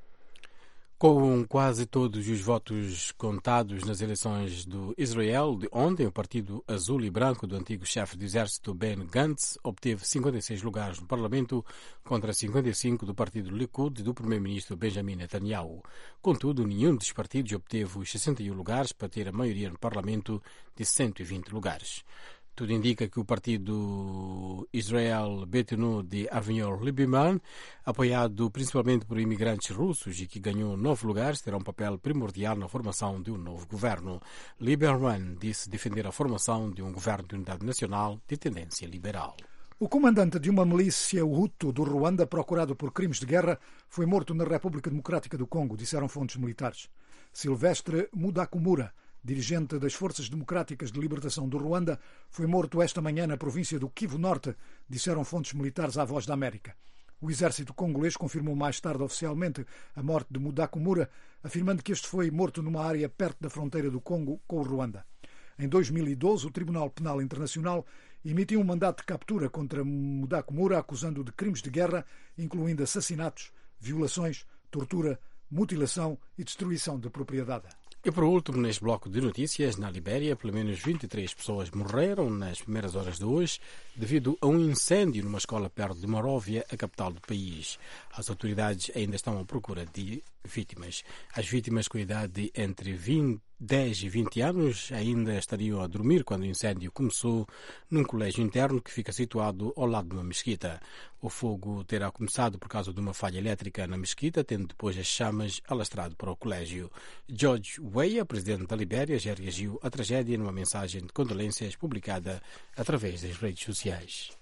Com quase todos os votos contados nas eleições do Israel de ontem, o Partido Azul e Branco do antigo chefe do Exército Ben Gantz obteve cinquenta e seis lugares no Parlamento contra cinquenta e cinco do Partido Likud do primeiro-ministro Benjamin Netanyahu. Contudo, nenhum dos partidos obteve os sessenta e um lugares para ter a maioria no Parlamento de cento e vinte lugares. Tudo indica que o partido Israel Betenu de Avignon Lieberman, apoiado principalmente por imigrantes russos e que ganhou nove lugares, terá um papel primordial na formação de um novo governo. Lieberman disse defender a formação de um governo de unidade nacional de tendência liberal. O comandante de uma milícia Hutu do Ruanda, procurado por crimes de guerra, foi morto na República Democrática do Congo, disseram fontes militares. Silvestre Mudakumura, dirigente das Forças Democráticas de Libertação do Ruanda, foi morto esta manhã na província do Kivu Norte, disseram fontes militares à Voz da América. O exército congolês confirmou mais tarde oficialmente a morte de Mudakumura, afirmando que este foi morto numa área perto da fronteira do Congo com o Ruanda. Em dois mil e doze, o Tribunal Penal Internacional emitiu um mandato de captura contra Mudakumura, acusando-o de crimes de guerra, incluindo assassinatos, violações, tortura, mutilação e destruição de propriedade. E por último, neste bloco de notícias, na Libéria, pelo menos vinte e três pessoas morreram nas primeiras horas de hoje devido a um incêndio numa escola perto de Monróvia, a capital do país. As autoridades ainda estão à procura de vítimas. As vítimas com idade de entre dez e vinte anos ainda estariam a dormir quando o incêndio começou num colégio interno que fica situado ao lado de uma mesquita. O fogo terá começado por causa de uma falha elétrica na mesquita, tendo depois as chamas alastrado para o colégio. George Weah, presidente da Libéria, já reagiu à tragédia numa mensagem de condolências publicada através das redes sociais.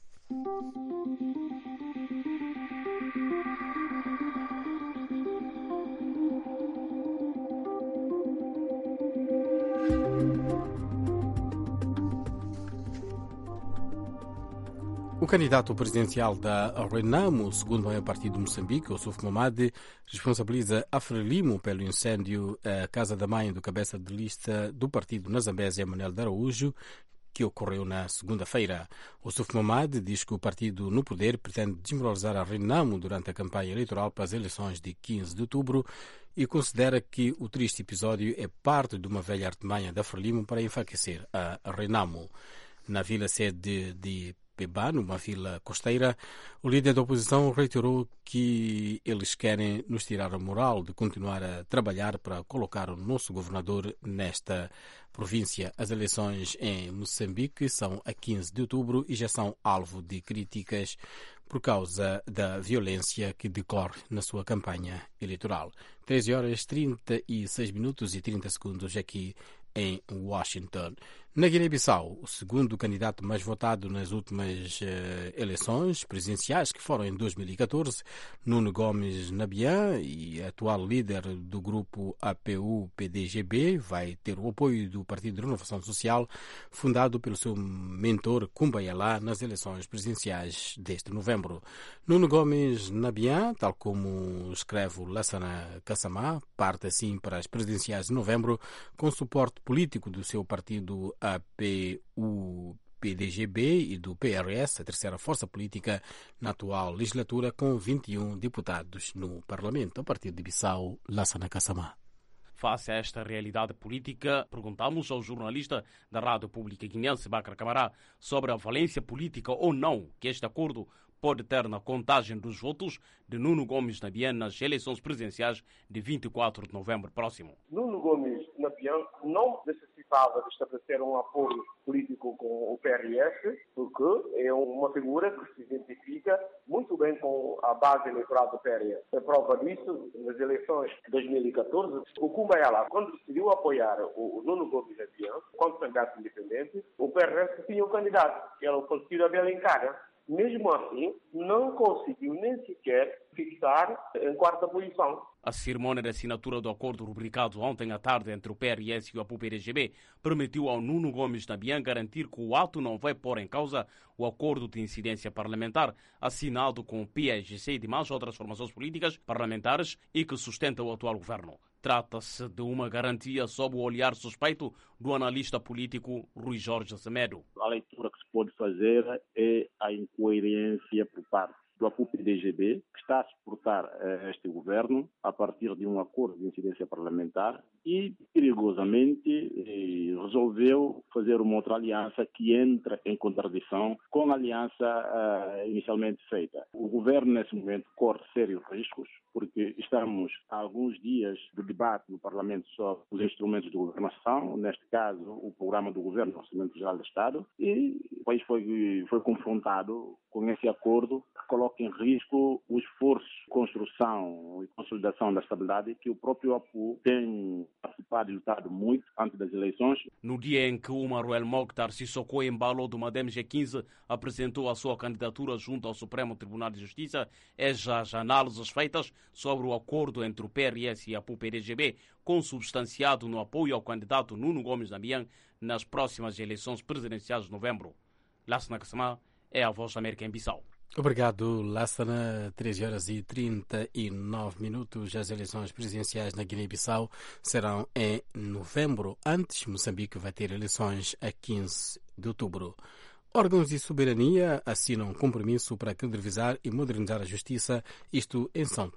O candidato presidencial da Renamo, o segundo maior partido de Moçambique, Oussouf Momade, responsabiliza a Frelimo pelo incêndio à casa da mãe do cabeça de lista do partido na Zambésia, Manuel de Araújo, que ocorreu na segunda-feira. Oussouf Momade diz que o partido no poder pretende desmoralizar a Renamo durante a campanha eleitoral para as eleições de quinze de outubro e considera que o triste episódio é parte de uma velha artimanha da Frelimo para enfraquecer a Renamo. Na vila sede de Peba, numa vila costeira, o líder da oposição reiterou que eles querem nos tirar a moral de continuar a trabalhar para colocar o nosso governador nesta província. As eleições em Moçambique são a quinze de outubro e já são alvo de críticas por causa da violência que decorre na sua campanha eleitoral. treze horas, trinta e seis minutos e trinta segundos aqui em Washington. Na Guiné-Bissau, o segundo candidato mais votado nas últimas uh, eleições presidenciais, que foram em dois mil e catorze, Nuno Gomes Nabian, e atual líder do grupo A P U P D G B, vai ter o apoio do Partido de Renovação Social, fundado pelo seu mentor Kumbayalá nas eleições presidenciais deste novembro. Nuno Gomes Nabian, tal como escreve o Lassana Kassamá, parte assim para as presidenciais de novembro, com suporte político do seu partido A P U P D G B e do P R S, a terceira força política na atual legislatura, com vinte e um deputados no Parlamento. A partir de Bissau, Lassana Kassamá. Face a esta realidade política, perguntamos ao jornalista da Rádio Pública Guinense, Bacra Camará, sobre a valência política ou não que este acordo pode ter na contagem dos votos de Nuno Gomes Nabian nas eleições presidenciais de vinte e quatro de novembro próximo. Nuno Gomes Nabian não necessitava de estabelecer um apoio político com o P R S, porque é uma figura que se identifica muito bem com a base eleitoral do P R S. A prova disso, nas eleições de dois mil e catorze, o Kumbayalá, quando decidiu apoiar o Nuno Gomes Nabian como candidato independente, o P R S tinha um candidato, que era o falecido Abel Encara. Mesmo assim, não conseguiu nem sequer fixar em quarta posição. A cerimônia de assinatura do acordo rubricado ontem à tarde entre o P R S e o A P U P D G B permitiu ao Nuno Gomes Nabian garantir que o ato não vai pôr em causa o acordo de incidência parlamentar assinado com o P S G C e demais outras formações políticas parlamentares e que sustenta o atual governo. Trata-se de uma garantia sob o olhar suspeito do analista político Rui Jorge Azemedo. A leitura que se pode fazer é a incoerência por parte do A P U P D G B, que está a suportar uh, este governo a partir de um acordo de incidência parlamentar e, perigosamente, eh, resolveu fazer uma outra aliança que entra em contradição com a aliança uh, inicialmente feita. O governo, nesse momento, corre sérios riscos, porque estamos há alguns dias de debate no Parlamento sobre os instrumentos de governação, neste caso, o programa do governo, o Orçamento Geral do Estado, e o país foi, foi confrontado com esse acordo que coloca em risco o esforço de construção e consolidação da estabilidade que o próprio A P U tem participado e lutado muito antes das eleições. No dia em que o Maruel Mokhtar Sissoko Embalo do Madem G quinze apresentou a sua candidatura junto ao Supremo Tribunal de Justiça, é já as análises feitas sobre o acordo entre o P R S e a P U P D G B, consubstanciado no apoio ao candidato Nuno Gomes Nabian nas próximas eleições presidenciais de novembro. Lassana Kassamá é a Voz da América em Bissau. Obrigado, Lassana. treze horas e trinta e nove minutos. As eleições presidenciais na Guiné-Bissau serão em novembro. Antes, Moçambique vai ter eleições a quinze de outubro. Órgãos de soberania assinam um compromisso para credibilizar e modernizar a justiça, isto em São Tomé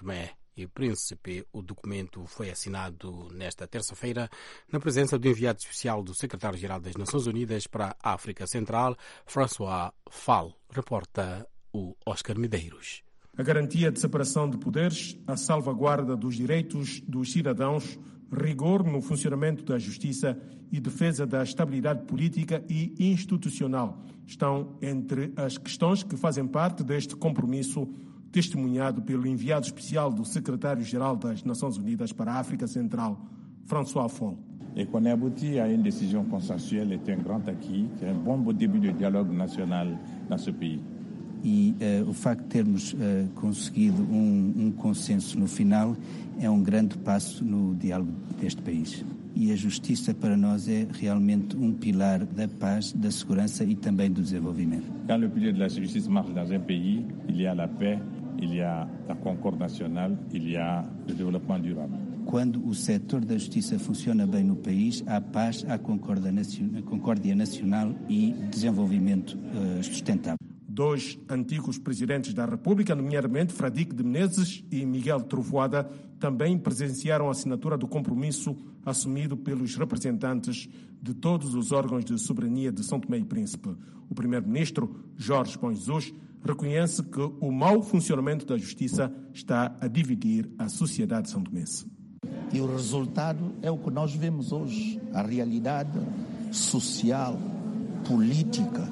e Príncipe. O documento foi assinado nesta terça-feira na presença do enviado especial do secretário-geral das Nações Unidas para a África Central, François Fall, reporta o Oscar Medeiros. A garantia de separação de poderes, a salvaguarda dos direitos dos cidadãos, rigor no funcionamento da justiça e defesa da estabilidade política e institucional estão entre as questões que fazem parte deste compromisso testemunhado pelo enviado especial do secretário-geral das Nações Unidas para a África Central, François Fall. Et qu'on ait abouti à une décision consensuelle est un grand acquis, c'est un bon début de dialogue national dans ce pays. E uh, o facto de termos uh, conseguido um, um consenso no final é um grande passo no diálogo deste país. E a justiça para nós é realmente um pilar da paz, da segurança e também do desenvolvimento. Quand le pilier de la justice marche dans un pays, il y a la paix, il y a la concorde nationale, il y a le développement durable. Quando o setor da justiça funciona bem no país, há paz, há concórdia nacional e desenvolvimento uh, sustentável. Dois antigos presidentes da República, nomeadamente Fradique de Menezes e Miguel Trovoada, também presenciaram a assinatura do compromisso assumido pelos representantes de todos os órgãos de soberania de São Tomé e Príncipe. O primeiro-ministro, Jorge Bom Jesus, reconhece que o mau funcionamento da justiça está a dividir a sociedade são-tomense. E o resultado é o que nós vemos hoje, a realidade social, política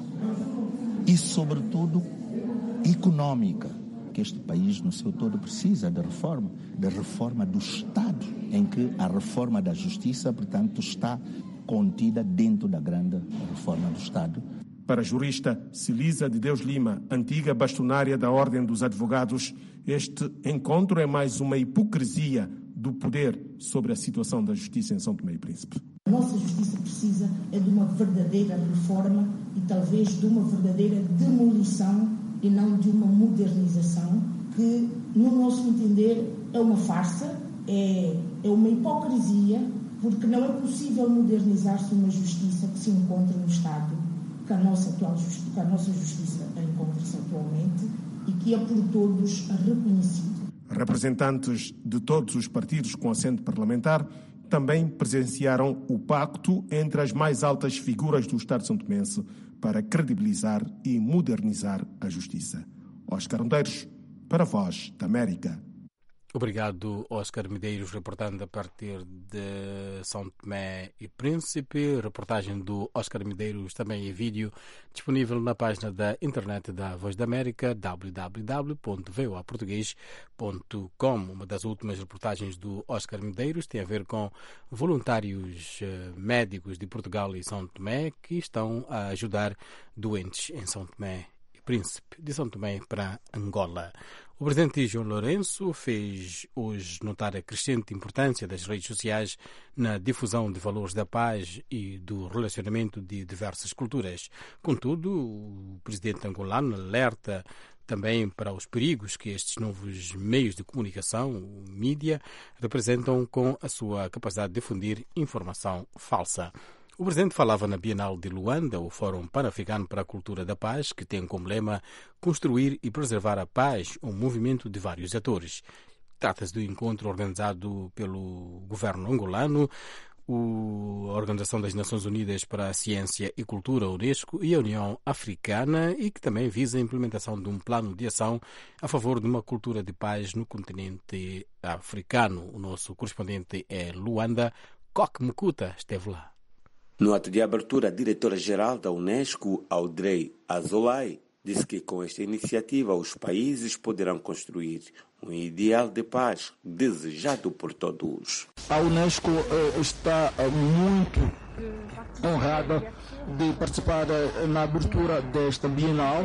e, sobretudo, econômica, que este país no seu todo precisa de reforma, de reforma do Estado, em que a reforma da justiça, portanto, está contida dentro da grande reforma do Estado. Para a jurista Celisa de Deus Lima, antiga bastonária da Ordem dos Advogados, este encontro é mais uma hipocrisia do poder sobre a situação da justiça em São Tomé e Príncipe. A nossa justiça precisa é de uma verdadeira reforma e talvez de uma verdadeira demolição e não de uma modernização que, no nosso entender, é uma farsa, é, é uma hipocrisia, porque não é possível modernizar-se uma justiça que se encontra no estado que a nossa, atual justiça, que a nossa justiça encontra-se atualmente e que é por todos reconhecido. Representantes de todos os partidos com assento parlamentar também presenciaram o pacto entre as mais altas figuras do Estado santomense para credibilizar e modernizar a justiça. Oscar Medeiros, para a Voz da América. Obrigado, Oscar Medeiros, reportando a partir de São Tomé e Príncipe. Reportagem do Oscar Medeiros também em vídeo, disponível na página da internet da Voz da América, w w w ponto v o a português ponto com. Uma das últimas reportagens do Oscar Medeiros tem a ver com voluntários médicos de Portugal e São Tomé que estão a ajudar doentes em São Tomé e Príncipe, de São Tomé para Angola. O presidente João Lourenço fez hoje notar a crescente importância das redes sociais na difusão de valores da paz e do relacionamento de diversas culturas. Contudo, o presidente angolano alerta também para os perigos que estes novos meios de comunicação, mídia, representam com a sua capacidade de difundir informação falsa. O presidente falava na Bienal de Luanda, o Fórum Pan-Africano para a Cultura da Paz, que tem como lema construir e preservar a paz, um movimento de vários atores. Trata-se do encontro organizado pelo governo angolano, a Organização das Nações Unidas para a Ciência e Cultura, Unesco, e a União Africana, e que também visa a implementação de um plano de ação a favor de uma cultura de paz no continente africano. O nosso correspondente é Luanda, Coque Mukuta, esteve lá. No ato de abertura, a diretora-geral da Unesco, Audrey Azoulay, disse que com esta iniciativa os países poderão construir um ideal de paz desejado por todos. A Unesco eh, está muito honrada de participar eh, na abertura desta Bienal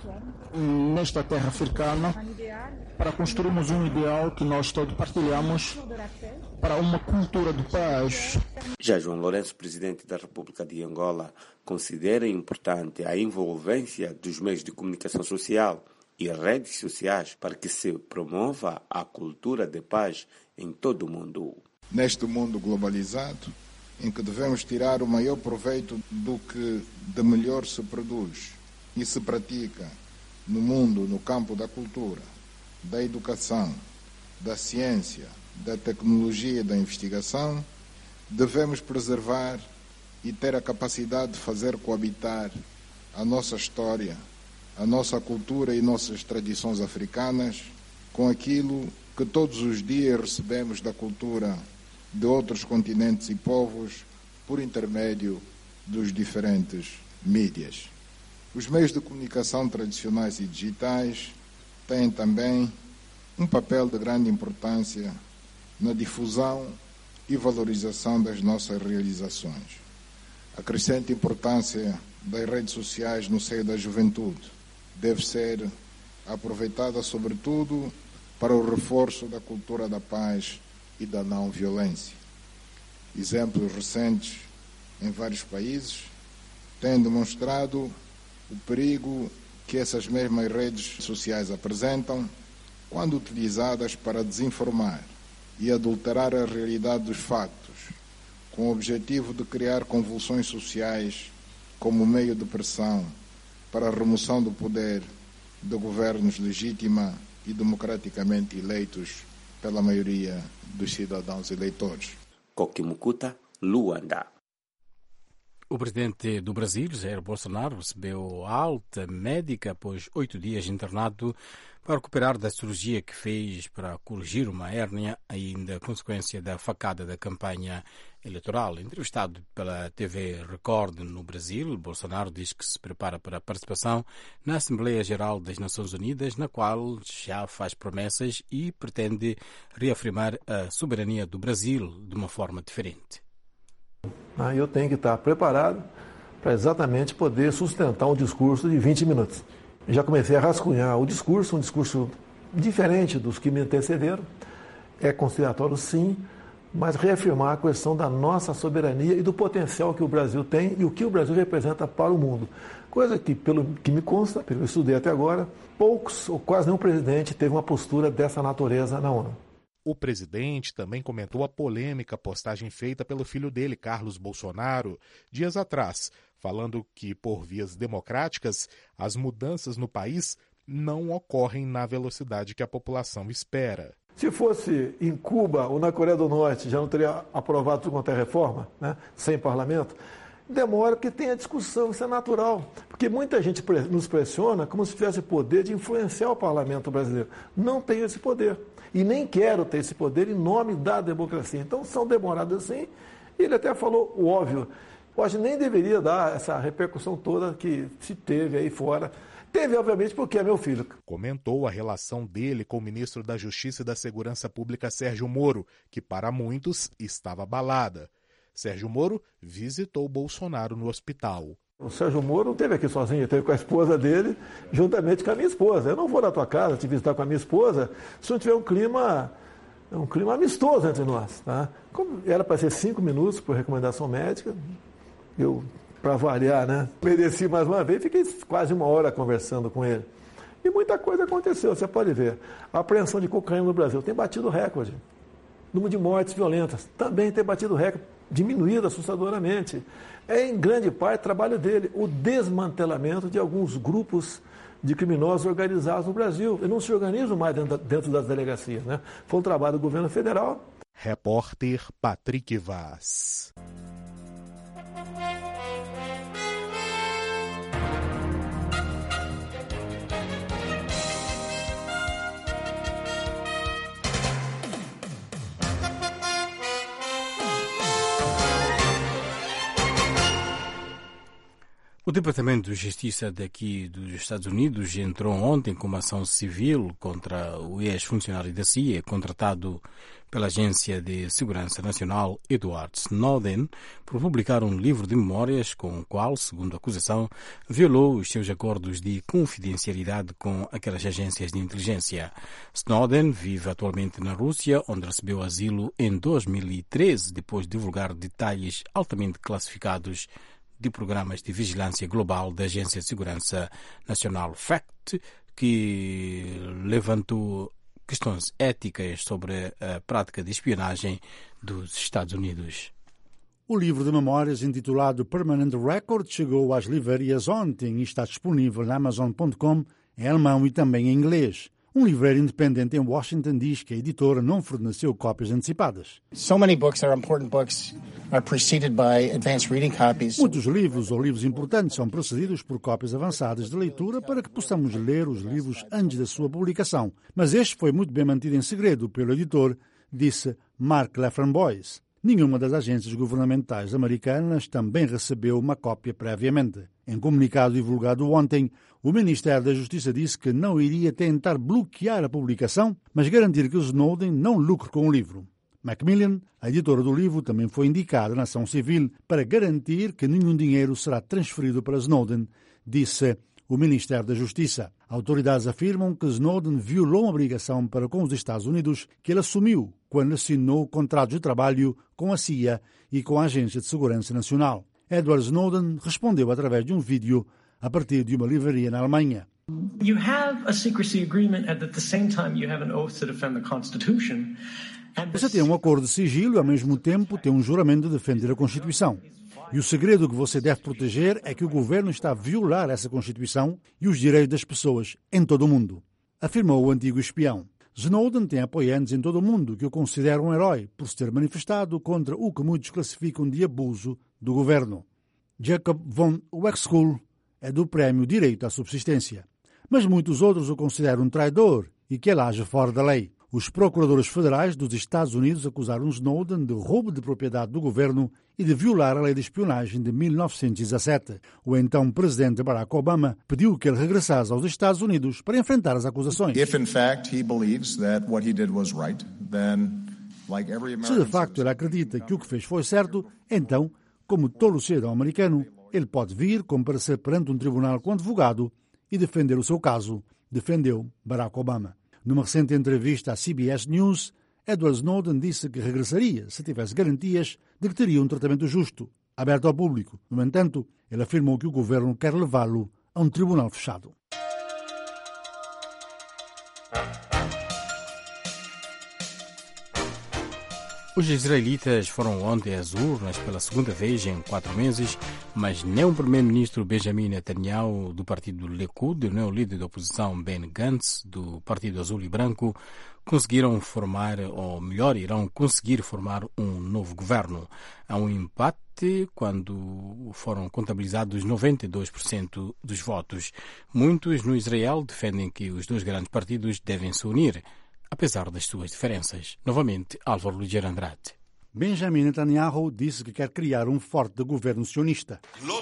nesta terra africana para construirmos um ideal que nós todos partilhamos para uma cultura de paz. Já João Lourenço, presidente da República de Angola, considera importante a envolvência dos meios de comunicação social e redes sociais para que se promova a cultura de paz em todo o mundo. Neste mundo globalizado, em que devemos tirar o maior proveito do que de melhor se produz e se pratica no mundo, no campo da cultura, da educação, da ciência, da tecnologia e da investigação, devemos preservar e ter a capacidade de fazer coabitar a nossa história, a nossa cultura e nossas tradições africanas com aquilo que todos os dias recebemos da cultura de outros continentes e povos por intermédio dos diferentes mídias. Os meios de comunicação tradicionais e digitais têm também um papel de grande importância na difusão e valorização das nossas realizações. A crescente importância das redes sociais no seio da juventude deve ser aproveitada, sobretudo, para o reforço da cultura da paz e da não violência. Exemplos recentes em vários países têm demonstrado o perigo que essas mesmas redes sociais apresentam quando utilizadas para desinformar e adulterar a realidade dos factos, com o objetivo de criar convulsões sociais como meio de pressão para a remoção do poder de governos legítima e democraticamente eleitos pela maioria dos cidadãos eleitores. Kokimukuta, Luanda. O presidente do Brasil, Jair Bolsonaro, recebeu alta médica após oito dias internado para recuperar da cirurgia que fez para corrigir uma hérnia, ainda consequência da facada da campanha eleitoral. Entrevistado pela T V Record no Brasil, Bolsonaro diz que se prepara para a participação na Assembleia Geral das Nações Unidas, na qual já faz promessas e pretende reafirmar a soberania do Brasil de uma forma diferente. Eu tenho que estar preparado para exatamente poder sustentar um discurso de vinte minutos. Já comecei a rascunhar o discurso, um discurso diferente dos que me antecederam. É conciliatório, sim, mas reafirmar a questão da nossa soberania e do potencial que o Brasil tem e o que o Brasil representa para o mundo. Coisa que, pelo que me consta, pelo que eu estudei até agora, poucos ou quase nenhum presidente teve uma postura dessa natureza na ONU. O presidente também comentou a polêmica postagem feita pelo filho dele, Carlos Bolsonaro, dias atrás, falando que, por vias democráticas, as mudanças no país não ocorrem na velocidade que a população espera. Se fosse em Cuba ou na Coreia do Norte, já não teria aprovado tudo quanto é reforma, né? Sem parlamento. Demora porque tem a discussão, isso é natural. Porque muita gente nos pressiona como se tivesse poder de influenciar o parlamento brasileiro. Não tem esse poder. E nem quero ter esse poder em nome da democracia. Então são demorados assim. Ele até falou o óbvio. Eu acho que nem deveria dar essa repercussão toda que se teve aí fora. Teve, obviamente, porque é meu filho. Comentou a relação dele com o ministro da Justiça e da Segurança Pública, Sérgio Moro, que para muitos estava abalada. Sérgio Moro visitou Bolsonaro no hospital. O Sérgio Moro não esteve aqui sozinho, ele esteve com a esposa dele, juntamente com a minha esposa. Eu não vou na tua casa te visitar com a minha esposa se não tiver um clima, um clima amistoso entre nós. Tá? Como era para ser cinco minutos por recomendação médica, eu, para variar, né, mereci mais uma vez, fiquei quase uma hora conversando com ele. E muita coisa aconteceu, você pode ver. A apreensão de cocaína no Brasil tem batido recorde. O número de mortes violentas também tem batido recorde, diminuído assustadoramente. É, em grande parte, trabalho dele, o desmantelamento de alguns grupos de criminosos organizados no Brasil. Eles não se organizam mais dentro, dentro das delegacias, né? Foi um trabalho do governo federal. Repórter Patrick Vaz. O Departamento de Justiça daqui dos Estados Unidos entrou ontem com uma ação civil contra o ex-funcionário da C I A, contratado pela Agência de Segurança Nacional, Edward Snowden, por publicar um livro de memórias com o qual, segundo a acusação, violou os seus acordos de confidencialidade com aquelas agências de inteligência. Snowden vive atualmente na Rússia, onde recebeu asilo em dois mil e treze, depois de divulgar detalhes altamente classificados de programas de vigilância global da Agência de Segurança Nacional FACT, que levantou questões éticas sobre a prática de espionagem dos Estados Unidos. O livro de memórias, intitulado Permanent Record, chegou às livrarias ontem e está disponível na Amazon ponto com em alemão e também em inglês. Um livreiro independente em Washington diz que a editora não forneceu cópias antecipadas. So many books that are important books are preceded by advanced reading copies. Muitos livros ou livros importantes são precedidos por cópias avançadas de leitura para que possamos ler os livros antes da sua publicação. Mas este foi muito bem mantido em segredo pelo editor, disse Mark Laframboise. Nenhuma das agências governamentais americanas também recebeu uma cópia previamente. Em comunicado divulgado ontem, o Ministério da Justiça disse que não iria tentar bloquear a publicação, mas garantir que Snowden não lucre com o livro. Macmillan, a editora do livro, também foi indicada na ação civil para garantir que nenhum dinheiro será transferido para Snowden, disse o Ministério da Justiça. Autoridades afirmam que Snowden violou uma obrigação para com os Estados Unidos que ele assumiu quando assinou contratos de trabalho com a C I A e com a Agência de Segurança Nacional. Edward Snowden respondeu através de um vídeo a partir de uma livraria na Alemanha. You have a secrecy agreement and at the same time you have an oath to defend the Constitution. Você tem um acordo de sigilo e ao mesmo tempo tem um juramento de defender a Constituição. E o segredo que você deve proteger é que o governo está a violar essa Constituição e os direitos das pessoas em todo o mundo, afirmou o antigo espião. Snowden tem apoiantes em todo o mundo que o consideram um herói por se ter manifestado contra o que muitos classificam de abuso do governo. Jacob von Wexkull é do Prémio Direito à Subsistência, mas muitos outros o consideram um traidor e que ele age fora da lei. Os procuradores federais dos Estados Unidos acusaram Snowden de roubo de propriedade do governo e de violar a lei de espionagem de mil novecentos e dezassete. O então presidente Barack Obama pediu que ele regressasse aos Estados Unidos para enfrentar as acusações. If in fact he believes that what he did was right, then like every American... Se de facto ele acredita que o que fez foi certo, então, como todo cidadão americano, ele pode vir comparecer perante um tribunal com advogado e defender o seu caso, defendeu Barack Obama. Numa recente entrevista à C B S News, Edward Snowden disse que regressaria se tivesse garantias de que teria um tratamento justo, aberto ao público. No entanto, ele afirmou que o governo quer levá-lo a um tribunal fechado. Os israelitas foram ontem às urnas pela segunda vez em quatro meses, mas nem o primeiro-ministro Benjamin Netanyahu, do partido Likud, nem o líder da oposição Ben Gantz, do partido Azul e Branco, conseguiram formar, ou melhor, irão conseguir formar um novo governo. Há um empate quando foram contabilizados noventa e dois por cento dos votos. Muitos no Israel defendem que os dois grandes partidos devem se unir, apesar das suas diferenças. Novamente, Álvaro Ligeiro Andrade. Benjamin Netanyahu disse que quer criar um forte governo sionista.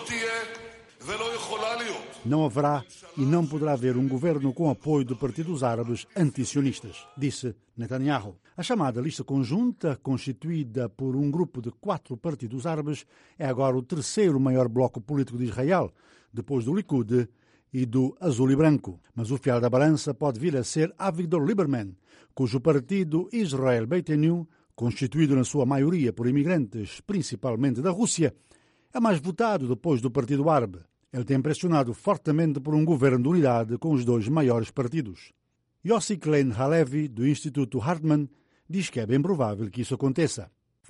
Não haverá e não poderá haver um governo com apoio de partidos árabes antisionistas, disse Netanyahu. A chamada lista conjunta, constituída por um grupo de quatro partidos árabes, é agora o terceiro maior bloco político de Israel, depois do Likud e do Azul e Branco. Mas o fiel da balança pode vir a ser Avigdor Lieberman, cujo partido Israel Beitenu, constituído na sua maioria por imigrantes, principalmente da Rússia, é mais votado depois do Partido Árabe. Ele tem pressionado fortemente por um governo de unidade com os dois maiores partidos. Yossi Klein Halevi, do Instituto Hartman, diz que é bem provável que isso aconteça.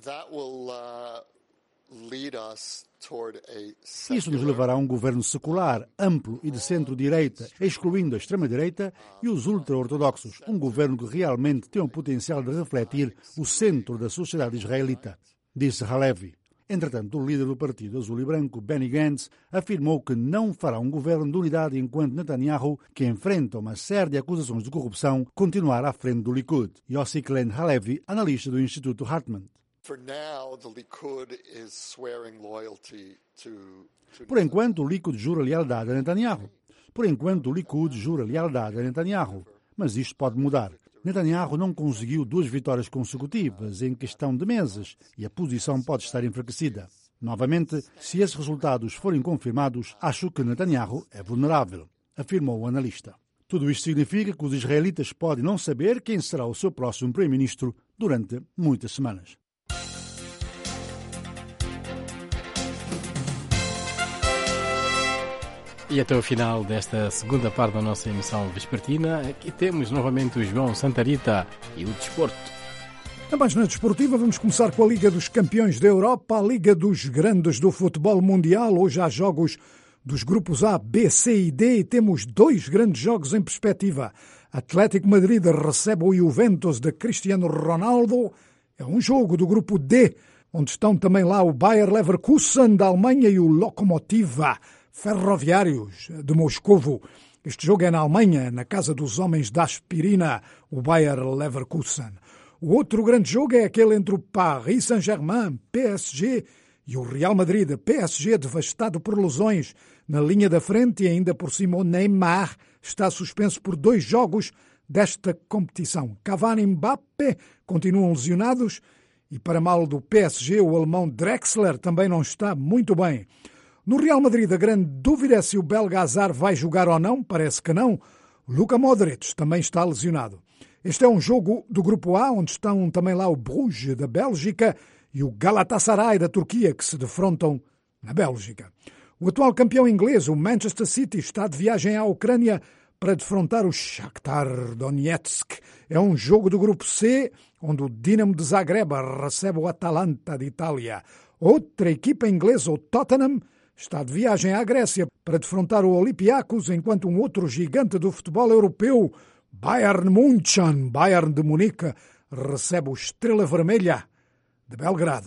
Isso nos levará a um governo secular, amplo e de centro-direita, excluindo a extrema-direita e os ultra-ortodoxos, um governo que realmente tem o potencial de refletir o centro da sociedade israelita, disse Halevi. Entretanto, o líder do partido Azul e Branco, Benny Gantz, afirmou que não fará um governo de unidade enquanto Netanyahu, que enfrenta uma série de acusações de corrupção, continuar à frente do Likud. Yossi Klein Halevi, analista do Instituto Hartman. Por enquanto, o Likud jura lealdade a Netanyahu. Por enquanto, o Likud jura lealdade a Netanyahu. Mas isto pode mudar. Netanyahu não conseguiu duas vitórias consecutivas em questão de meses e a posição pode estar enfraquecida. Novamente, se esses resultados forem confirmados, acho que Netanyahu é vulnerável, afirmou o analista. Tudo isto significa que os israelitas podem não saber quem será o seu próximo primeiro-ministro durante muitas semanas. E até o final desta segunda parte da nossa emissão vespertina, aqui temos novamente o João Santarita e o desporto. Na página desportiva vamos começar com a Liga dos Campeões da Europa, a Liga dos Grandes do Futebol Mundial. Hoje há jogos dos grupos A, B, C e D e temos dois grandes jogos em perspectiva. Atlético Madrid recebe o Juventus de Cristiano Ronaldo. É um jogo do grupo D, onde estão também lá o Bayer Leverkusen da Alemanha e o Lokomotiva Ferroviários de Moscovo. Este jogo é na Alemanha, na casa dos homens da aspirina, o Bayer Leverkusen. O outro grande jogo é aquele entre o Paris Saint-Germain, P S G, e o Real Madrid. P S G devastado por lesões na linha da frente e ainda por cima o Neymar está suspenso por dois jogos desta competição. Cavani e Mbappé continuam lesionados e, para mal do P S G, o alemão Drexler também não está muito bem. No Real Madrid, a grande dúvida é se o belga Hazard vai jogar ou não. Parece que não. Luka Modric também está lesionado. Este é um jogo do Grupo A, onde estão também lá o Bruges da Bélgica e o Galatasaray da Turquia, que se defrontam na Bélgica. O atual campeão inglês, o Manchester City, está de viagem à Ucrânia para defrontar o Shakhtar Donetsk. É um jogo do Grupo C, onde o Dinamo de Zagreb recebe o Atalanta de Itália. Outra equipa inglesa, o Tottenham, está de viagem à Grécia para defrontar o Olympiacos, enquanto um outro gigante do futebol europeu, Bayern München, Bayern de Munique, recebe o Estrela Vermelha de Belgrado.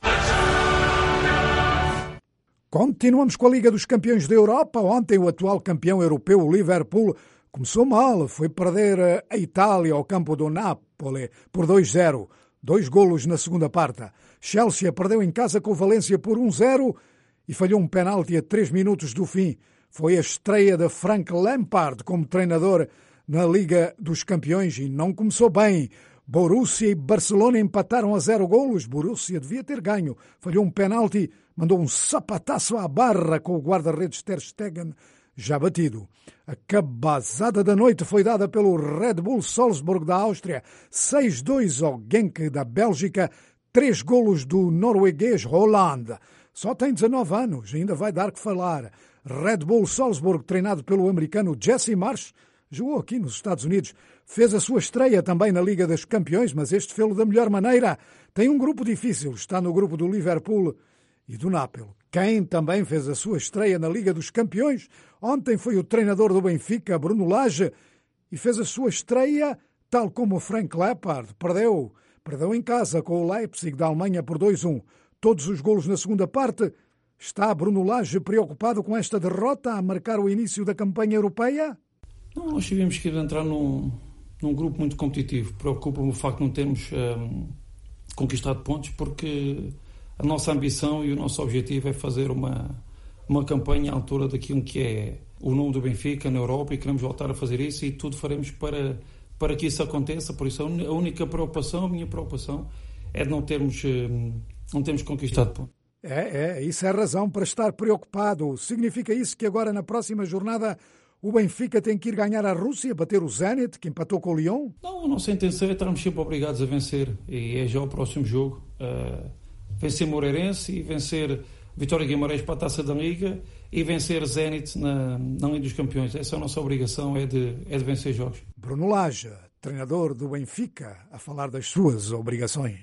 Continuamos com a Liga dos Campeões da Europa. Ontem o atual campeão europeu, o Liverpool, começou mal. Foi perder a Itália ao campo do Napoli por dois a zero. Dois golos na segunda parte. Chelsea perdeu em casa com o Valência por um a zero e falhou um penalti a três minutos do fim. Foi a estreia de Frank Lampard como treinador na Liga dos Campeões e não começou bem. Borussia e Barcelona empataram a zero golos. Borussia devia ter ganho. Falhou um penalti, mandou um sapataço à barra com o guarda-redes Ter Stegen já batido. A cabazada da noite foi dada pelo Red Bull Salzburg da Áustria. seis a dois ao Genk da Bélgica. Três golos do norueguês Haaland. Só tem dezanove anos, ainda vai dar que falar. Red Bull Salzburg, treinado pelo americano Jesse Marsh, jogou aqui nos Estados Unidos. Fez a sua estreia também na Liga dos Campeões, mas este fez-o da melhor maneira. Tem um grupo difícil, está no grupo do Liverpool e do Napoli. Quem também fez a sua estreia na Liga dos Campeões ontem foi o treinador do Benfica, Bruno Lage, e fez a sua estreia tal como o Frank Lampard. Perdeu, perdeu em casa com o Leipzig da Alemanha por dois a um. Todos os golos na segunda parte. Está Bruno Lage preocupado com esta derrota a marcar o início da campanha europeia? Não, nós tivemos que entrar num, num grupo muito competitivo. Preocupa-me o facto de não termos um, conquistado pontos, porque a nossa ambição e o nosso objetivo é fazer uma, uma campanha à altura daquilo que é o nome do Benfica na Europa, e queremos voltar a fazer isso e tudo faremos para, para que isso aconteça. Por isso a única preocupação, a minha preocupação é de não termos, um, não termos conquistado pontos. É, é, isso é razão para estar preocupado. Significa isso que agora na próxima jornada o Benfica tem que ir ganhar a Rússia, bater o Zenit, que empatou com o Lyon? Não, a nossa intenção é estarmos sempre obrigados a vencer, e é já o próximo jogo. Uh, vencer Moreirense e vencer Vitória Guimarães para a Taça da Liga e vencer Zenit na, na Liga dos Campeões. Essa é a nossa obrigação, é de, é de vencer jogos. Bruno Lage, treinador do Benfica, a falar das suas obrigações.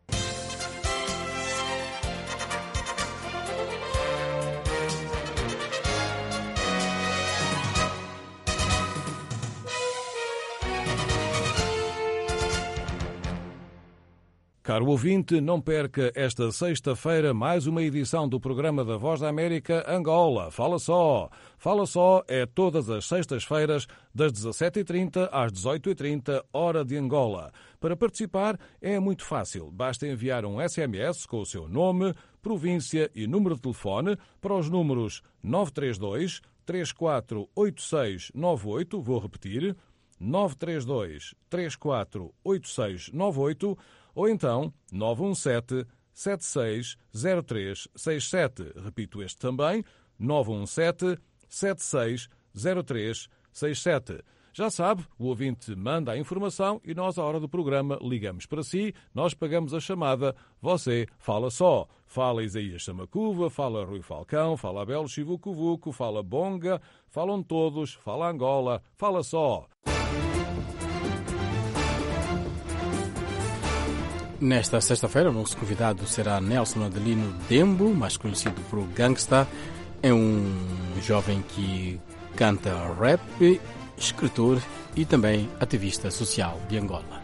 Caro ouvinte, não perca esta sexta-feira mais uma edição do programa da Voz da América Angola. Fala só! Fala só é todas as sextas-feiras, das dezassete e trinta às dezoito e trinta, hora de Angola. Para participar é muito fácil. Basta enviar um S M S com o seu nome, província e número de telefone para os números nove três dois, três quatro oito seis nove oito, vou repetir, nove três dois, três quatro oito seis nove oito, ou então nove um sete, sete seis zero três seis sete. Repito este também, nove um sete, sete seis zero três seis sete. Já sabe, o ouvinte manda a informação e nós, à hora do programa, ligamos para si, nós pagamos a chamada, você fala só. Fala Isaías Samacuva, fala Rui Falcão, fala Abel Chivucovuco, fala Bonga, falam todos, fala Angola, fala só. Nesta sexta-feira, o nosso convidado será Nelson Adelino Dembo, mais conhecido por Gangsta. é um jovem que canta rap, escritor e também ativista social de Angola.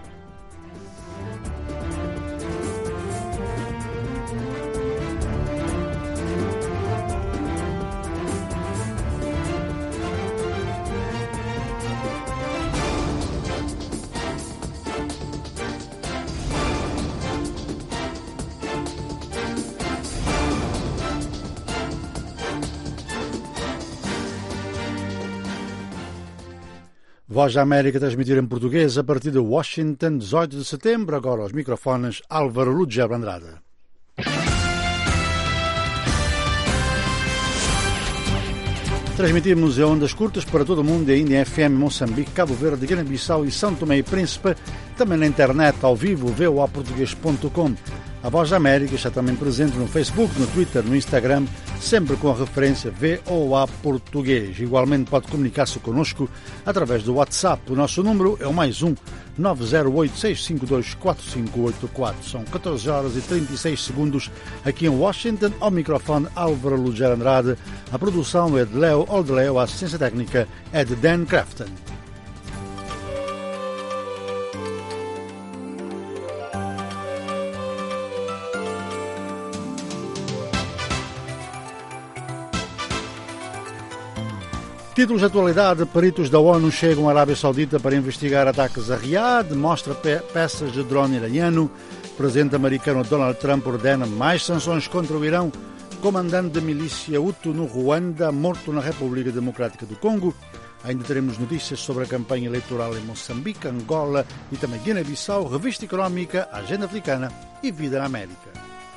Voz da América transmitir em português a partir de Washington, dezoito de setembro. Agora aos microfones, Álvaro Lugero Andrade. Transmitimos em ondas curtas para todo o mundo, ainda em F M, Moçambique, Cabo Verde, Guiné-Bissau e São Tomé e Príncipe. Também na internet, ao vivo, v o a português ponto com. A Voz da América está também presente no Facebook, no Twitter, no Instagram, sempre com a referência V O A Português. Igualmente pode comunicar-se connosco através do WhatsApp. O nosso número é o mais um nove zero oito, seis cinco dois, quatro cinco oito quatro. São catorze horas e trinta e seis segundos aqui em Washington. Ao microfone Álvaro Lugero Andrade. A produção é de Leo Oldeleo, a assistência técnica é de Dan Crafton. Títulos de atualidade: peritos da ONU chegam à Arábia Saudita para investigar ataques a Riad, mostra pe peças de drone iraniano, presidente americano Donald Trump ordena mais sanções contra o Irão, comandante de milícia Hutu no Ruanda, morto na República Democrática do Congo. Ainda teremos notícias sobre a campanha eleitoral em Moçambique, Angola e também Guiné-Bissau, revista económica, agenda africana e vida na América.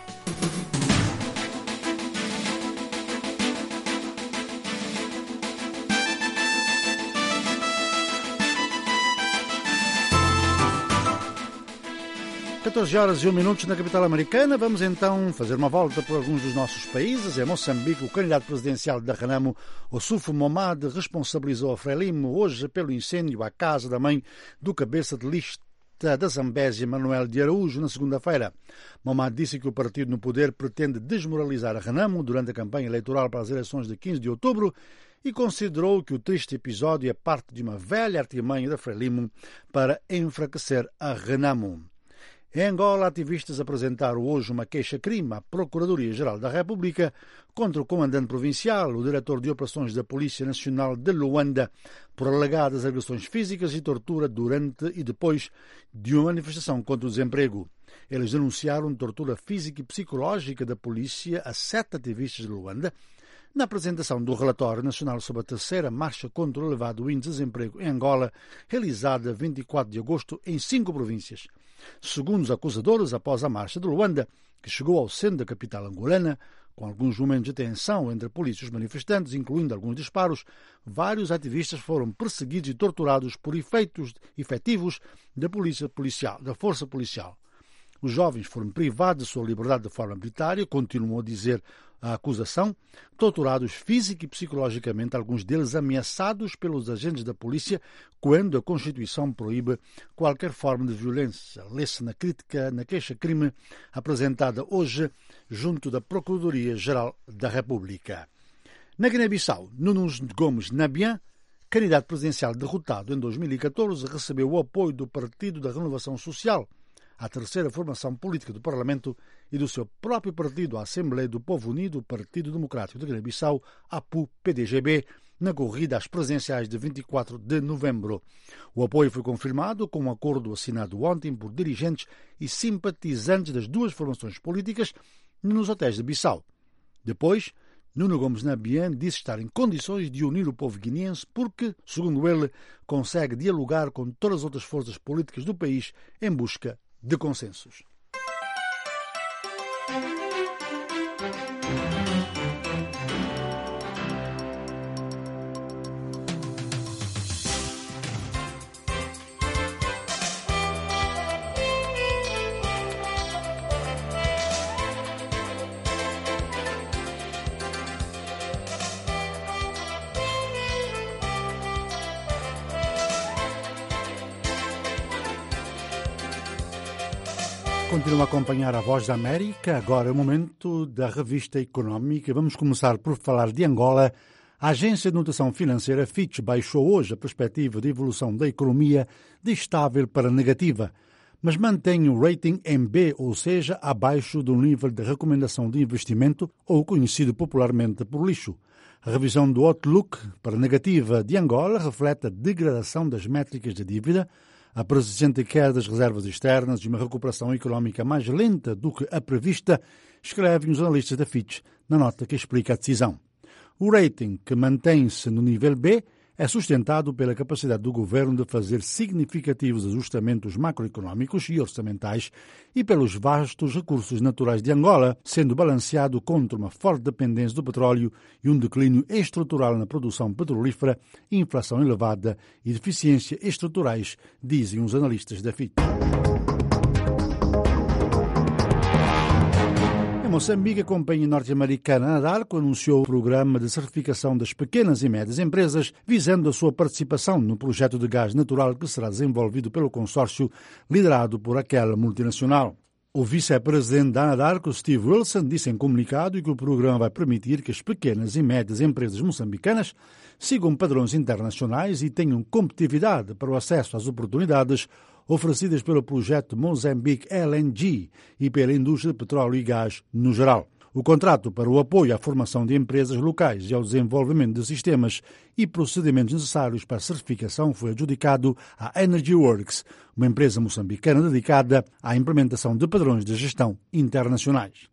catorze horas e um minuto na capital americana. Vamos então fazer uma volta por alguns dos nossos países. Em Moçambique, o candidato presidencial da Renamo, Ossufo Momad, responsabilizou a Frelimo hoje pelo incêndio à casa da mãe do cabeça de lista da Zambésia, Manuel de Araújo, na segunda-feira. Momad disse que o partido no poder pretende desmoralizar a Renamo durante a campanha eleitoral para as eleições de quinze de outubro e considerou que o triste episódio é parte de uma velha artimanha da Frelimo para enfraquecer a Renamo. Em Angola, ativistas apresentaram hoje uma queixa-crime à Procuradoria-Geral da República contra o comandante provincial, o diretor de operações da Polícia Nacional de Luanda, por alegadas agressões físicas e tortura durante e depois de uma manifestação contra o desemprego. Eles denunciaram tortura física e psicológica da polícia a sete ativistas de Luanda na apresentação do Relatório Nacional sobre a terceira marcha contra o elevado índice de desemprego em Angola, realizada vinte e quatro de agosto em cinco províncias. Segundo os acusadores, após a marcha de Luanda, que chegou ao centro da capital angolana, com alguns momentos de tensão entre a polícia e os manifestantes, incluindo alguns disparos, vários ativistas foram perseguidos e torturados por efeitos efetivos da polícia policial, da força policial. Os jovens foram privados de sua liberdade de forma arbitrária, continuam a dizer a acusação, torturados física e psicologicamente, alguns deles ameaçados pelos agentes da polícia, quando a Constituição proíbe qualquer forma de violência. Lê-se na crítica, na queixa-crime apresentada hoje junto da Procuradoria-Geral da República. Na Guiné-Bissau, Nuno Gomes Nabian, candidato presidencial derrotado em dois mil e catorze, recebeu o apoio do Partido da Renovação Social, a terceira formação política do Parlamento, e do seu próprio partido, a Assembleia do Povo Unido, o Partido Democrático de Guiné-Bissau, A P U P D G B, na corrida às presidenciais de vinte e quatro de novembro. O apoio foi confirmado com um acordo assinado ontem por dirigentes e simpatizantes das duas formações políticas nos hotéis de Bissau. Depois, Nuno Gomes Nabian disse estar em condições de unir o povo guineense porque, segundo ele, consegue dialogar com todas as outras forças políticas do país em busca de consensos. Continua a acompanhar a Voz da América. Agora é o momento da revista económica. Vamos começar por falar de Angola. A agência de notação financeira Fitch baixou hoje a perspectiva de evolução da economia de estável para negativa, mas mantém o rating em B, ou seja, abaixo do nível de recomendação de investimento, ou conhecido popularmente por lixo. A revisão do Outlook para negativa de Angola reflete a degradação das métricas de dívida, a persistente queda das reservas externas e uma recuperação económica mais lenta do que a prevista, escrevem os analistas da Fitch na nota que explica a decisão. O rating, que mantém-se no nível B, é sustentado pela capacidade do governo de fazer significativos ajustamentos macroeconómicos e orçamentais e pelos vastos recursos naturais de Angola, sendo balanceado contra uma forte dependência do petróleo e um declínio estrutural na produção petrolífera, inflação elevada e deficiências estruturais, dizem os analistas da Fitch. Em Moçambique, a companhia norte-americana Anadarko anunciou o programa de certificação das pequenas e médias empresas, visando a sua participação no projeto de gás natural que será desenvolvido pelo consórcio liderado por aquela multinacional. O vice-presidente da Anadarko, Steve Wilson, disse em comunicado que o programa vai permitir que as pequenas e médias empresas moçambicanas sigam padrões internacionais e tenham competitividade para o acesso às oportunidades oferecidas pelo projeto Mozambique L N G e pela indústria de petróleo e gás no geral. O contrato para o apoio à formação de empresas locais e ao desenvolvimento de sistemas e procedimentos necessários para a certificação foi adjudicado à Energy Works, uma empresa moçambicana dedicada à implementação de padrões de gestão internacionais.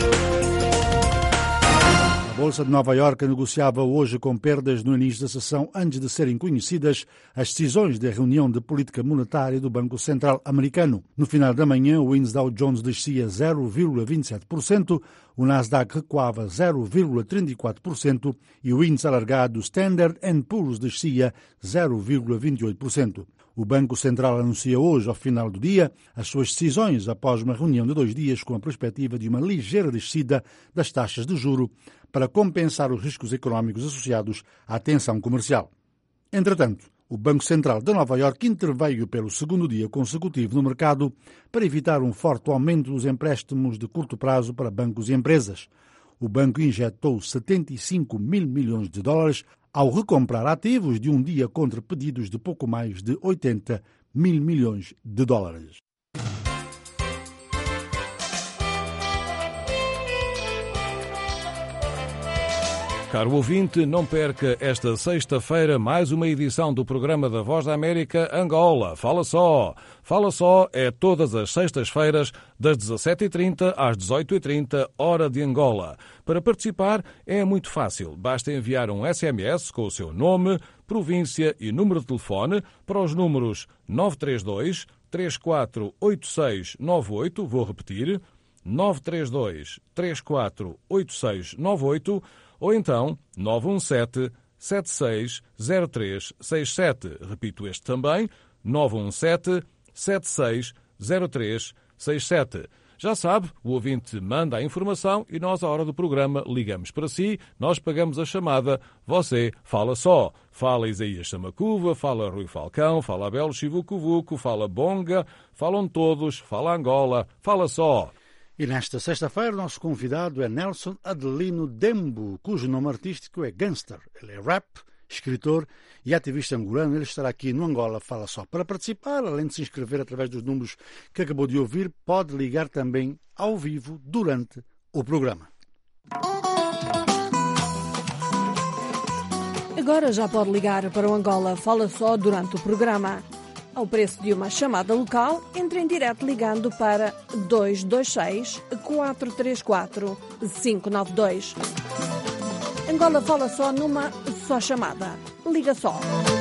A Bolsa de Nova Iorque negociava hoje com perdas no início da sessão antes de serem conhecidas as decisões da reunião de política monetária do Banco Central americano. No final da manhã, o índice Dow Jones descia zero vírgula vinte e sete por cento, o Nasdaq recuava zero vírgula trinta e quatro por cento e o índice alargado Standard and Poor's descia zero vírgula vinte e oito por cento. O Banco Central anuncia hoje, ao final do dia, as suas decisões após uma reunião de dois dias com a perspectiva de uma ligeira descida das taxas de juro para compensar os riscos económicos associados à tensão comercial. Entretanto, o Banco Central de Nova Iorque interveio pelo segundo dia consecutivo no mercado para evitar um forte aumento dos empréstimos de curto prazo para bancos e empresas. O banco injetou setenta e cinco mil milhões de dólares ao recomprar ativos de um dia contra pedidos de pouco mais de oitenta mil milhões de dólares. Caro ouvinte, não perca esta sexta-feira mais uma edição do programa da Voz da América Angola. Fala Só! Fala Só é todas as sextas-feiras, das dezassete e trinta às dezoito e trinta, hora de Angola. Para participar é muito fácil. Basta enviar um S M S com o seu nome, província e número de telefone para os números nove três dois, três quatro oito seis nove oito, vou repetir, nove três dois, três quatro oito seis nove oito, ou então nove um sete, sete seis zero três seis sete. Repito este também, nove um sete, sete seis zero três seis sete. Já sabe, o ouvinte manda a informação e nós, à hora do programa, ligamos para si, nós pagamos a chamada, você fala só. Fala Isaías Samacuva, fala Rui Falcão, fala Abel Chivucuvuco, fala Bonga, falam todos, fala Angola, fala só. E nesta sexta-feira o nosso convidado é Nelson Adelino Dembo, cujo nome artístico é Gangster. Ele é rap, escritor e ativista angolano. Ele estará aqui no Angola Fala Só. Para participar, além de se inscrever através dos números que acabou de ouvir, pode ligar também ao vivo durante o programa. Agora já pode ligar para o Angola Fala Só durante o programa. Ao preço de uma chamada local, entre em direto ligando para dois dois seis, quatro três quatro, cinco nove dois. Angola Fala Só numa só chamada. Liga só.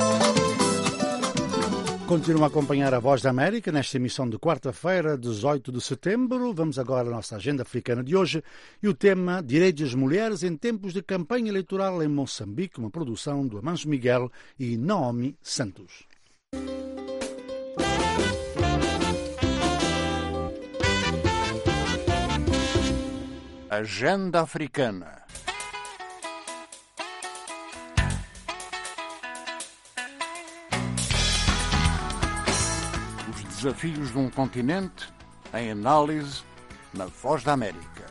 Continua a acompanhar a Voz da América nesta emissão de quarta-feira, dezoito de setembro. Vamos agora à nossa agenda africana de hoje e o tema Direitos das Mulheres em tempos de campanha eleitoral em Moçambique, uma produção do Amanso Miguel e Naomi Santos. Agenda Africana. Os desafios de um continente em análise na Voz da América.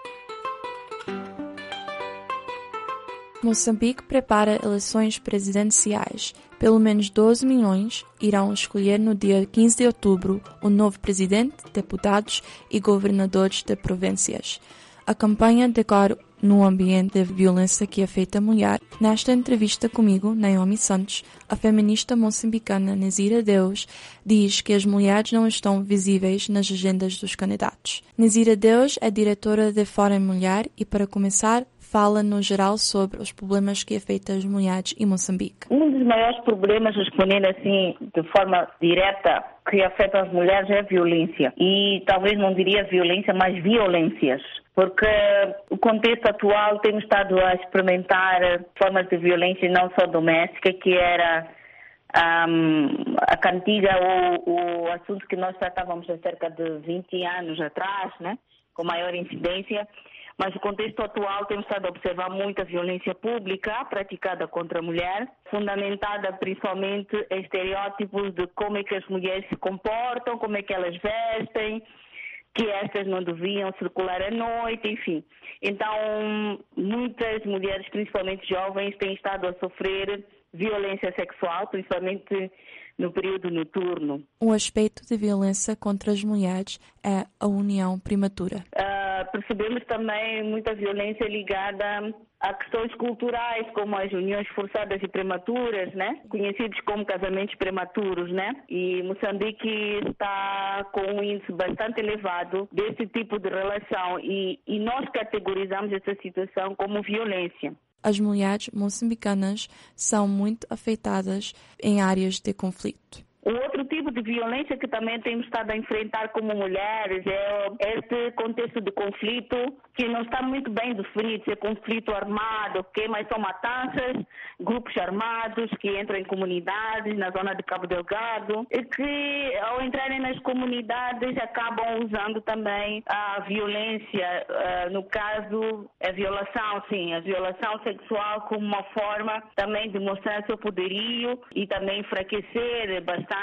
Moçambique prepara eleições presidenciais. Pelo menos doze milhões irão escolher no dia quinze de outubro o novo presidente, deputados e governadores de províncias. A campanha decorre num ambiente de violência que afeta a mulher. Nesta entrevista comigo, Naomi Santos, a feminista moçambicana Nezira Deus diz que as mulheres não estão visíveis nas agendas dos candidatos. Nezira Deus é diretora de Fórum Mulher e, para começar, fala no geral sobre os problemas que afetam as mulheres em Moçambique. Um dos maiores problemas, respondendo assim de forma direta, que afetam as mulheres é a violência. E talvez não diria violência, mas violências. Porque o contexto atual temos estado a experimentar formas de violência não só doméstica, que era um, a cantiga, o, o assunto que nós tratávamos há cerca de vinte anos atrás, né, com maior incidência. Mas o contexto atual temos estado a observar muita violência pública praticada contra a mulher, fundamentada principalmente em estereótipos de como é que as mulheres se comportam, como é que elas vestem, que estas não deviam circular à noite, enfim. Então, muitas mulheres, principalmente jovens, têm estado a sofrer violência sexual, principalmente no período noturno. Um aspecto de violência contra as mulheres é a união prematura. Uh, percebemos também muita violência ligada a questões culturais, como as uniões forçadas e prematuras, né? Conhecidos como casamentos prematuros, né? E Moçambique está com um índice bastante elevado desse tipo de relação e, e nós categorizamos essa situação como violência. As mulheres moçambicanas são muito afetadas em áreas de conflito. O outro tipo de violência que também temos estado a enfrentar como mulheres é este contexto de conflito que não está muito bem definido, se é conflito armado, okay? Mas são matanças, grupos armados que entram em comunidades na zona de Cabo Delgado e que ao entrarem nas comunidades acabam usando também a violência, uh, no caso a violação, sim, a violação sexual como uma forma também de mostrar seu poderio e também enfraquecer bastante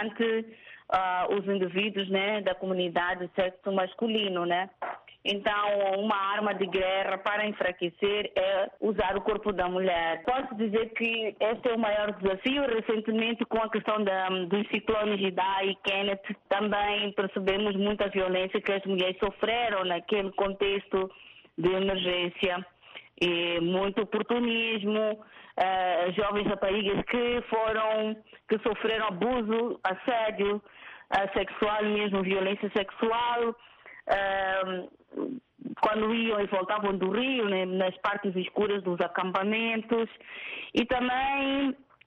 Uh, os indivíduos, né, da comunidade do sexo masculino, né? Então, uma arma de guerra para enfraquecer é usar o corpo da mulher. Posso dizer que este é o maior desafio. Recentemente, com a questão da, dos ciclones Idai e Kenneth, também percebemos muita violência que as mulheres sofreram naquele contexto de emergência. E muito oportunismo, uh, jovens raparigas que foram, que sofreram abuso, assédio uh, sexual e mesmo violência sexual, uh, quando iam e voltavam do Rio, né, nas partes escuras dos acampamentos. E também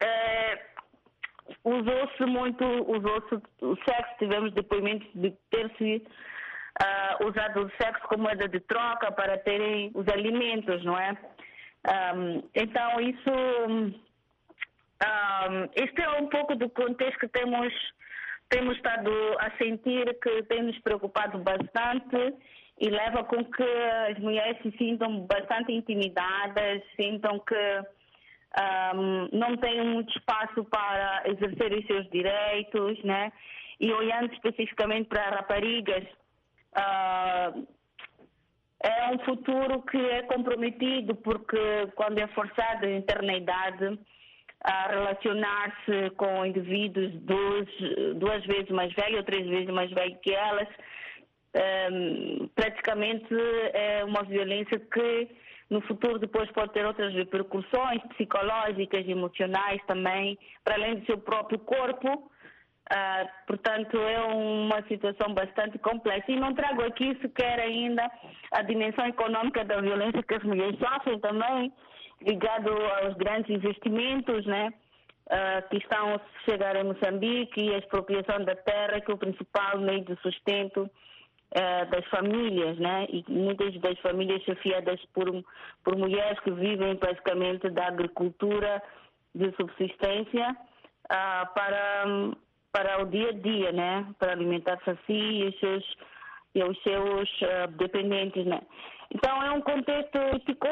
uh, usou-se muito, usou-se o sexo, tivemos depoimentos de ter-se Uh, usado o sexo como moeda de troca para terem os alimentos, não é? Um, então, isso... Um, este é um pouco do contexto que temos, temos estado a sentir, que tem nos preocupado bastante e leva com que as mulheres se sintam bastante intimidadas, sintam que um, não têm muito espaço para exercer os seus direitos, né? E olhando especificamente para raparigas, Uh, é um futuro que é comprometido porque quando é forçada a entrar na idade a relacionar-se com indivíduos duas, duas vezes mais velhos ou três vezes mais velhos que elas, um, praticamente é uma violência que no futuro depois pode ter outras repercussões psicológicas, emocionais também, para além do seu próprio corpo. Uh, portanto, é uma situação bastante complexa. E não trago aqui sequer ainda a dimensão econômica da violência que as mulheres sofrem também, ligado aos grandes investimentos, né, uh, que estão a chegar em Moçambique e a expropriação da terra, que é o principal meio de sustento uh, das famílias, né, e muitas das famílias chefiadas por, por mulheres que vivem praticamente da agricultura de subsistência uh, para... Um, para o dia a dia, né? Para alimentar-se assim e os seus, e os seus uh, dependentes, né? Então é um contexto ético,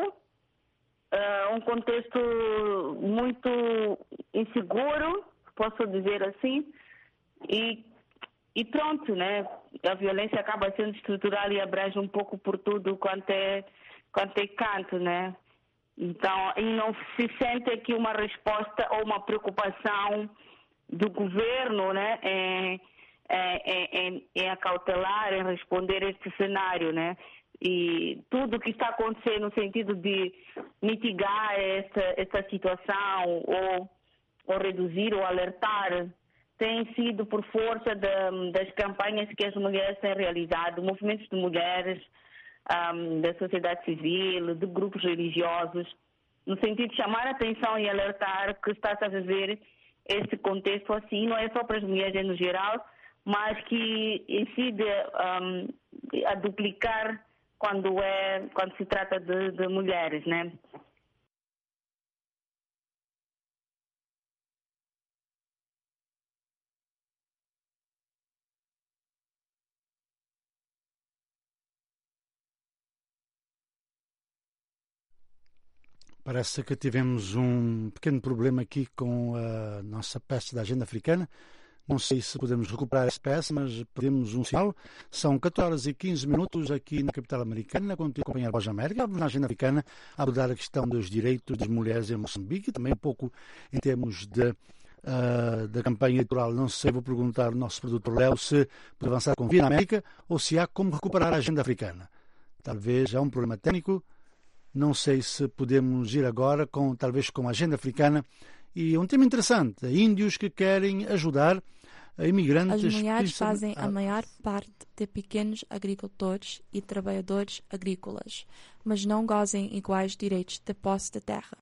uh, um contexto muito inseguro, posso dizer assim, e e pronto, né? A violência acaba sendo estrutural e abrange um pouco por tudo quanto é, quanto é canto, né? Então, e não se sente aqui uma resposta ou uma preocupação do governo, né? Em, em, em, em acautelar, em responder a este cenário, né? E tudo o que está acontecendo no sentido de mitigar esta, esta situação ou, ou reduzir ou alertar tem sido por força de, das campanhas que as mulheres têm realizado, movimentos de mulheres, um, da sociedade civil, de grupos religiosos, no sentido de chamar a atenção e alertar que está-se a viver este contexto assim, não é só para as mulheres no geral, mas que incide um, a duplicar quando, é, quando se trata de, de mulheres, né? Parece que tivemos um pequeno problema aqui com a nossa peça da Agenda Africana. Não sei se podemos recuperar essa peça, mas pedimos um sinal. São catorze horas e quinze minutos aqui na capital americana. Continuo a acompanhar a Voz da América. Vamos na Agenda Africana abordar a questão dos direitos das mulheres em Moçambique, também um pouco em termos de, uh, da campanha eleitoral. Não sei, vou perguntar ao nosso produtor Léo se pode avançar com Via na América ou se há como recuperar a Agenda Africana. Talvez há um problema técnico. Não sei se podemos ir agora, com, talvez com a Agenda Africana. E um tema interessante, índios que querem ajudar a imigrantes. As mulheres fazem a maior parte de pequenos agricultores e trabalhadores agrícolas, mas não gozem iguais direitos de posse da terra.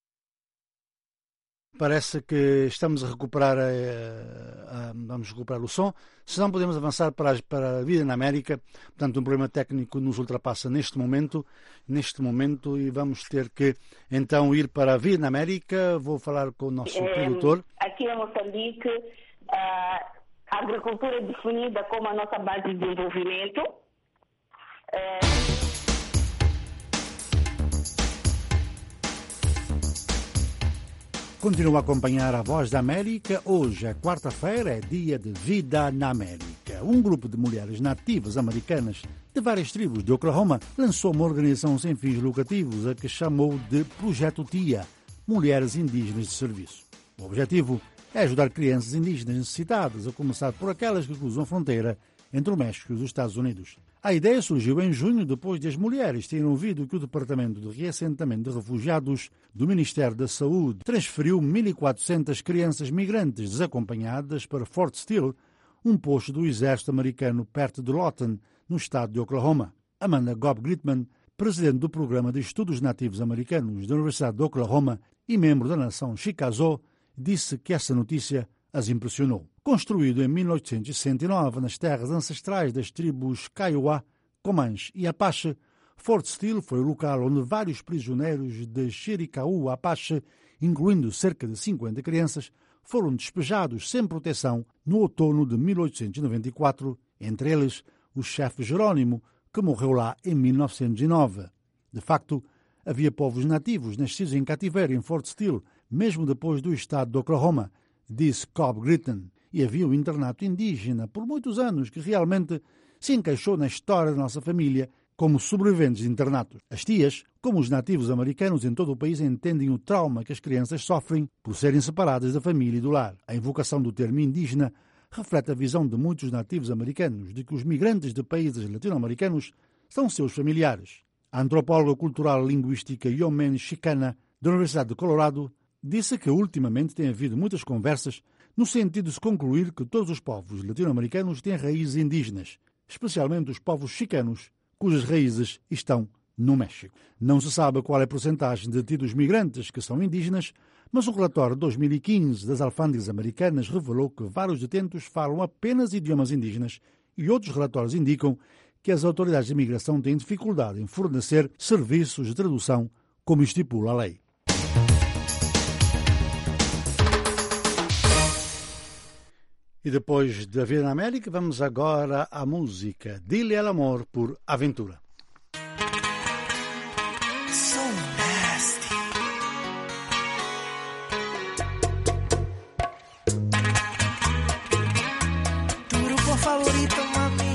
Parece que estamos a recuperar, a, a, vamos recuperar o som, se não podemos avançar para a, para a vida na América. Portanto, um problema técnico nos ultrapassa neste momento, neste momento, e vamos ter que então ir para a vida na América. Vou falar com o nosso é, produtor. Aqui em Moçambique, a agricultura é definida como a nossa base de desenvolvimento. É... Continua a acompanhar a Voz da América. Hoje, é quarta-feira, é dia de Vida na América. Um grupo de mulheres nativas americanas de várias tribos de Oklahoma lançou uma organização sem fins lucrativos, a que chamou de Projeto Tia, Mulheres Indígenas de Serviço. O objetivo é ajudar crianças indígenas necessitadas, a começar por aquelas que cruzam a fronteira entre o México e os Estados Unidos. A ideia surgiu em junho, depois de as mulheres terem ouvido que o Departamento de Reassentamento de Refugiados do Ministério da Saúde transferiu mil e quatrocentas crianças migrantes desacompanhadas para Fort Steele, um posto do exército americano perto de Lawton, no estado de Oklahoma. Amanda Gob Gritman, presidente do Programa de Estudos Nativos Americanos da Universidade de Oklahoma e membro da nação Chickasaw, disse que essa notícia as impressionou. Construído em mil oitocentos e sessenta e nove nas terras ancestrais das tribos Kiowa, Comanche e Apache, Fort Steele foi o local onde vários prisioneiros de Chiricahua Apache, incluindo cerca de cinquenta crianças, foram despejados sem proteção no outono de mil oitocentos e noventa e quatro, entre eles o chefe Jerônimo, que morreu lá em mil novecentos e nove. De facto, havia povos nativos nascidos em cativeiro em Fort Steele, mesmo depois do estado de Oklahoma, disse Cobb Gritton, e havia um internato indígena por muitos anos que realmente se encaixou na história da nossa família como sobreviventes de internatos. As tias, como os nativos americanos em todo o país, entendem o trauma que as crianças sofrem por serem separadas da família e do lar. A invocação do termo indígena reflete a visão de muitos nativos americanos de que os migrantes de países latino-americanos são seus familiares. A antropóloga cultural linguística Yomen Chicana, da Universidade de Colorado, disse que ultimamente tem havido muitas conversas no sentido de se concluir que todos os povos latino-americanos têm raízes indígenas, especialmente os povos chicanos, cujas raízes estão no México. Não se sabe qual é a porcentagem de detidos migrantes que são indígenas, mas o relatório de dois mil e quinze das alfândegas americanas revelou que vários detentos falam apenas idiomas indígenas e outros relatórios indicam que as autoridades de imigração têm dificuldade em fornecer serviços de tradução, como estipula a lei. E depois da Vida na América, vamos agora à música Dile al Amor por Aventura. So nasty. Duro por favorito, mami.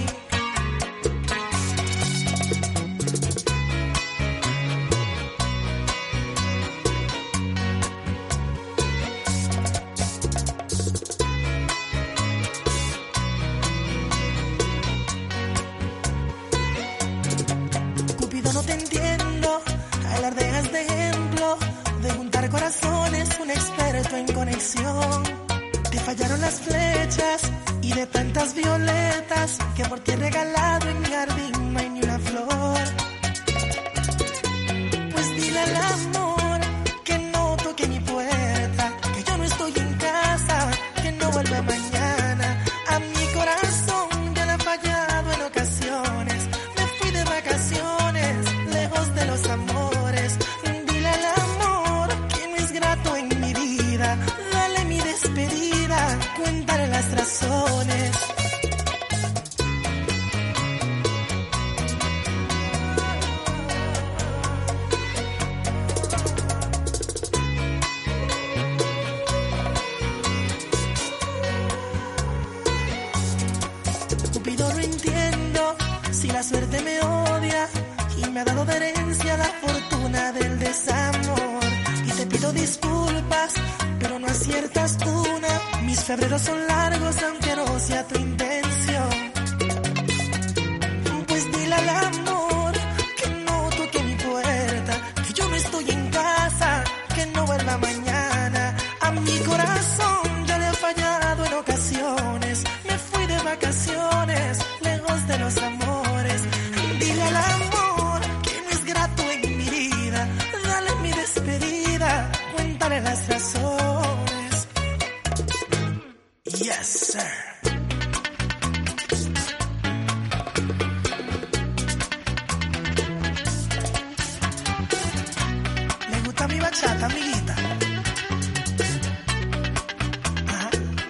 Cupido, no te entiendo, alardeas de ejemplo, de juntar corazones, un experto en conexión. Te fallaron las flechas y de tantas violetas que por ti he regalado en mi jardín no hay ni una flor. Pues dile al amor que no toque mi puerta, que yo no estoy en casa, que no vuelva mañana. A mi corazón ya le he fallado en ocasiones, me fui de vacaciones, lejos de los amores. Dile al amor que no es grato en mi vida, dale mi despedida, cuéntale las razones. Cupido, no entiendo si la suerte me odia y me ha dado de herencia la fortuna del desamor. Y te pido disculpas, pero no aciertas una. Mis febreros son largos, aunque no sea tu intención. Pues dile al amor que no toque mi puerta, que yo no estoy en casa, que no vuelva mañana. A mi corazón ya le he fallado en ocasiones, me fui de vacaciones, lejos de los amores. Dile al amor que no es grato en mi vida, dale mi despedida, cuéntale las razones. Yes, sir. ¿Le gusta mi bachata, amiguita? Ajá.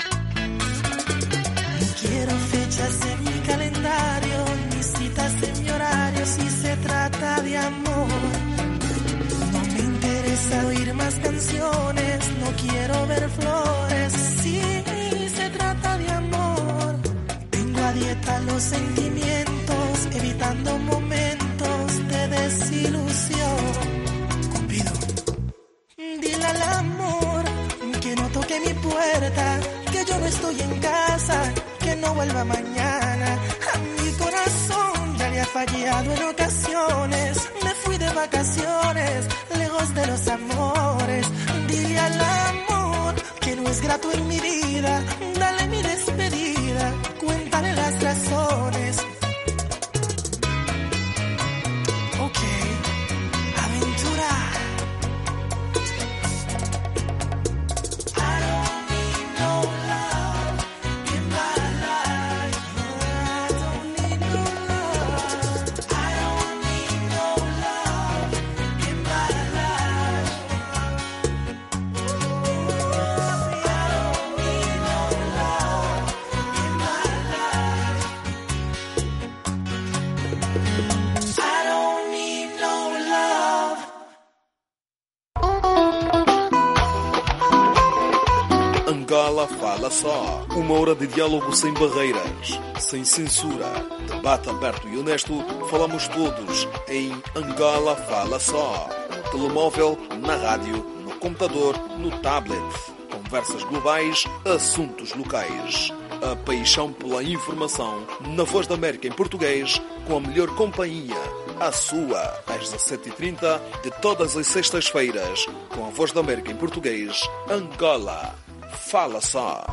No quiero fechas en mi calendario, ni citas en mi horario si se trata de amor. No me interesa oír más canciones, no quiero ver flores si se trata de amor. Tengo a dieta los sentimientos, evitando momentos de desilusión. Cupido, dile al amor que no toque mi puerta, que yo no estoy en casa, que no vuelva mañana. A mi corazón ya le ha fallado en ocasiones, me fui de vacaciones, lejos de los amores. Dile al amor que no es grato en mi vida, dale mi despedida, cuéntale las razones. Ok, aventura. I don't need no love in my life. I don't need no love. I don't need no love in my life. I don't need no love in my life. I don't need no love. Angola Fala Só. Uma hora de diálogo sem barreiras, sem censura, debate aberto e honesto. Falamos todos em Angola Fala Só. No telemóvel, na rádio, no computador, no tablet. Conversas globais, assuntos locais. A paixão pela informação na Voz da América em português, com a melhor companhia, a sua, às dezassete e trinta de todas as sextas-feiras, com a Voz da América em português, Angola Fala Só.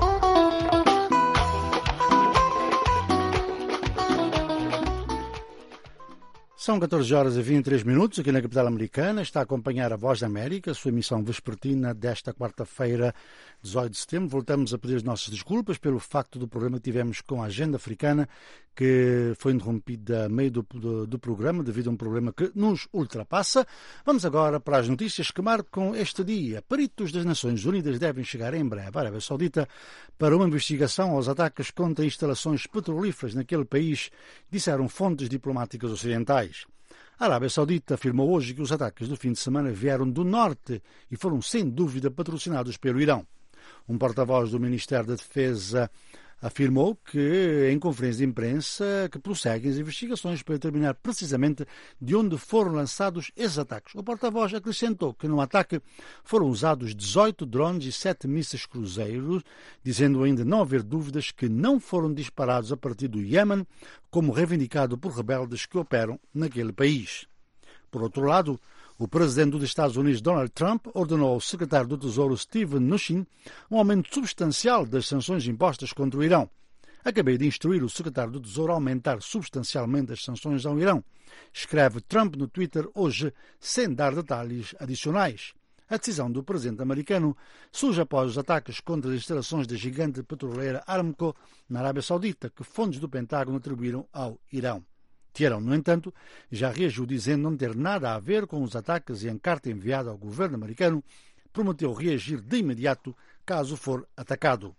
São catorze horas e vinte e três minutos aqui na capital americana. Está a acompanhar a Voz da América, sua emissão vespertina desta quarta-feira, dezoito de setembro. Voltamos a pedir as nossas desculpas pelo facto do programa que tivemos com a agenda africana, que foi interrompida a meio do, do, do programa devido a um problema que nos ultrapassa. Vamos agora para as notícias que marcam este dia. Peritos das Nações Unidas devem chegar em breve à Arábia Saudita para uma investigação aos ataques contra instalações petrolíferas naquele país, disseram fontes diplomáticas ocidentais. A Arábia Saudita afirmou hoje que os ataques do fim de semana vieram do norte e foram sem dúvida patrocinados pelo Irão. Um porta-voz do Ministério da Defesa afirmou que, em conferência de imprensa, que prosseguem as investigações para determinar precisamente de onde foram lançados esses ataques. O porta-voz acrescentou que no ataque foram usados dezoito drones e sete mísseis cruzeiros, dizendo ainda não haver dúvidas que não foram disparados a partir do Iêmen, como reivindicado por rebeldes que operam naquele país. Por outro lado, o presidente dos Estados Unidos, Donald Trump, ordenou ao secretário do Tesouro, Steve Mnuchin, um aumento substancial das sanções impostas contra o Irão. Acabei de instruir o secretário do Tesouro a aumentar substancialmente as sanções ao Irão, escreve Trump no Twitter hoje, sem dar detalhes adicionais. A decisão do presidente americano surge após os ataques contra as instalações da gigante petroleira Aramco na Arábia Saudita, que fontes do Pentágono atribuíram ao Irão. Teherão, no entanto, já reagiu dizendo não ter nada a ver com os ataques e, em carta enviada ao governo americano, prometeu reagir de imediato caso for atacado.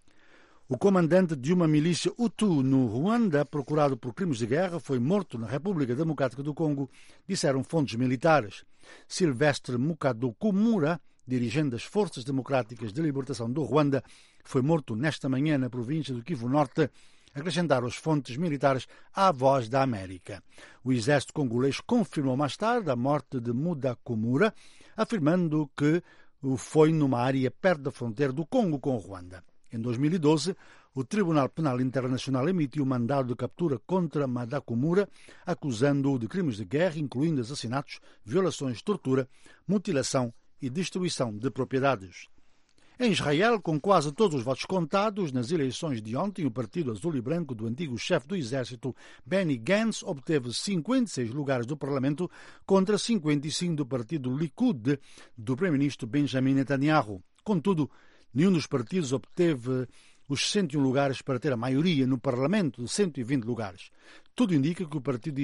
O comandante de uma milícia Hutu no Ruanda, procurado por crimes de guerra, foi morto na República Democrática do Congo, disseram fontes militares. Silvestre Mukadokumura, dirigente das Forças Democráticas de Libertação do Ruanda, foi morto nesta manhã na província do Kivu Norte, acrescentaram as fontes militares à Voz da América. O exército congolês confirmou mais tarde a morte de Mudakumura, afirmando que foi numa área perto da fronteira do Congo com o Ruanda. Em dois mil e doze, o Tribunal Penal Internacional emitiu um mandado de captura contra Mudakumura, acusando-o de crimes de guerra, incluindo assassinatos, violações, tortura, mutilação e destruição de propriedades. Em Israel, com quase todos os votos contados, nas eleições de ontem, o Partido Azul e Branco do antigo chefe do Exército, Benny Gantz, obteve cinquenta e seis lugares do Parlamento contra cinquenta e cinco do Partido Likud do Primeiro-Ministro Benjamin Netanyahu. Contudo, nenhum dos partidos obteve os cento e um lugares para ter a maioria no Parlamento de cento e vinte lugares. Tudo indica que o Partido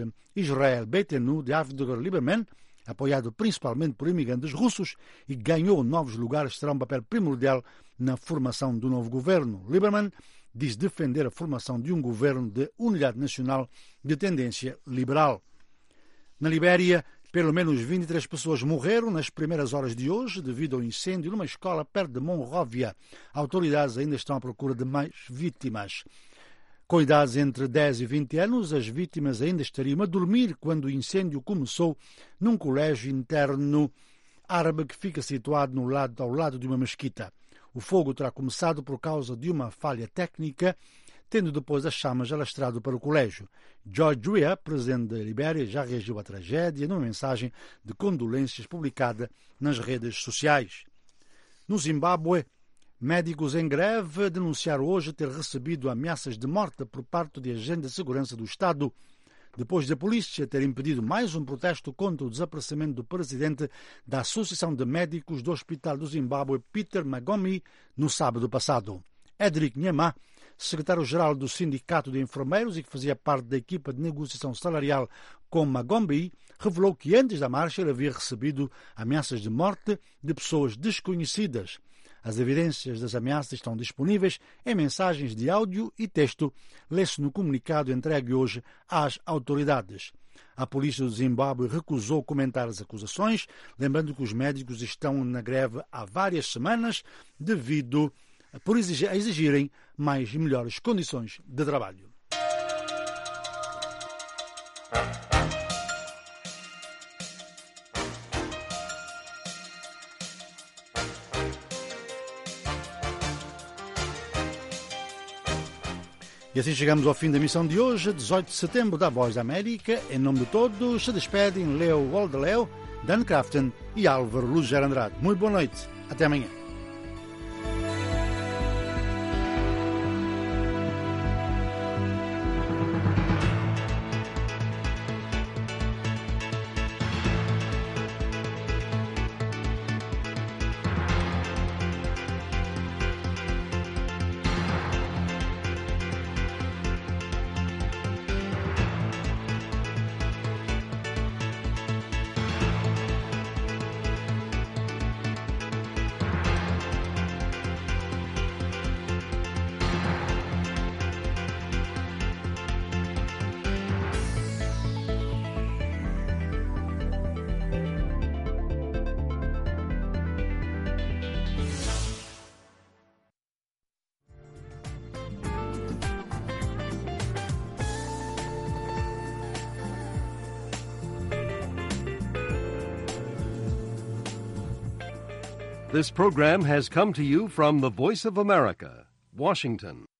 Israel Beitenu de Avigdor Lieberman, apoiado principalmente por imigrantes russos, e ganhou novos lugares, terá um papel primordial na formação do novo governo. Lieberman diz defender a formação de um governo de unidade nacional de tendência liberal. Na Libéria, pelo menos vinte e três pessoas morreram nas primeiras horas de hoje devido ao incêndio numa escola perto de Monrovia. Autoridades ainda estão à procura de mais vítimas. Com idades entre dez e vinte anos, as vítimas ainda estariam a dormir quando o incêndio começou num colégio interno árabe que fica situado no lado, ao lado de uma mesquita. O fogo terá começado por causa de uma falha técnica, tendo depois as chamas alastrado para o colégio. George Weah, presidente da Libéria, já reagiu à tragédia numa mensagem de condolências publicada nas redes sociais. No Zimbábue, médicos em greve denunciaram hoje ter recebido ameaças de morte por parte de agentes de segurança do Estado, depois da polícia ter impedido mais um protesto contra o desaparecimento do presidente da Associação de Médicos do Hospital do Zimbábue, Peter Magome, no sábado passado. Edric Nyama, secretário-geral do Sindicato de Enfermeiros e que fazia parte da equipa de negociação salarial com Magombe, revelou que antes da marcha ele havia recebido ameaças de morte de pessoas desconhecidas. As evidências das ameaças estão disponíveis em mensagens de áudio e texto, lê-se no comunicado entregue hoje às autoridades. A polícia do Zimbábue recusou comentar as acusações, lembrando que os médicos estão na greve há várias semanas devido por exigir, a exigirem mais e melhores condições de trabalho. E assim chegamos ao fim da emissão de hoje, dezoito de setembro, da Voz da América. Em nome de todos, se despedem Leo Waldaleo, Dan Crafton e Álvaro Luger Andrade. Muito boa noite. Até amanhã. This program has come to you from the Voice of America, Washington.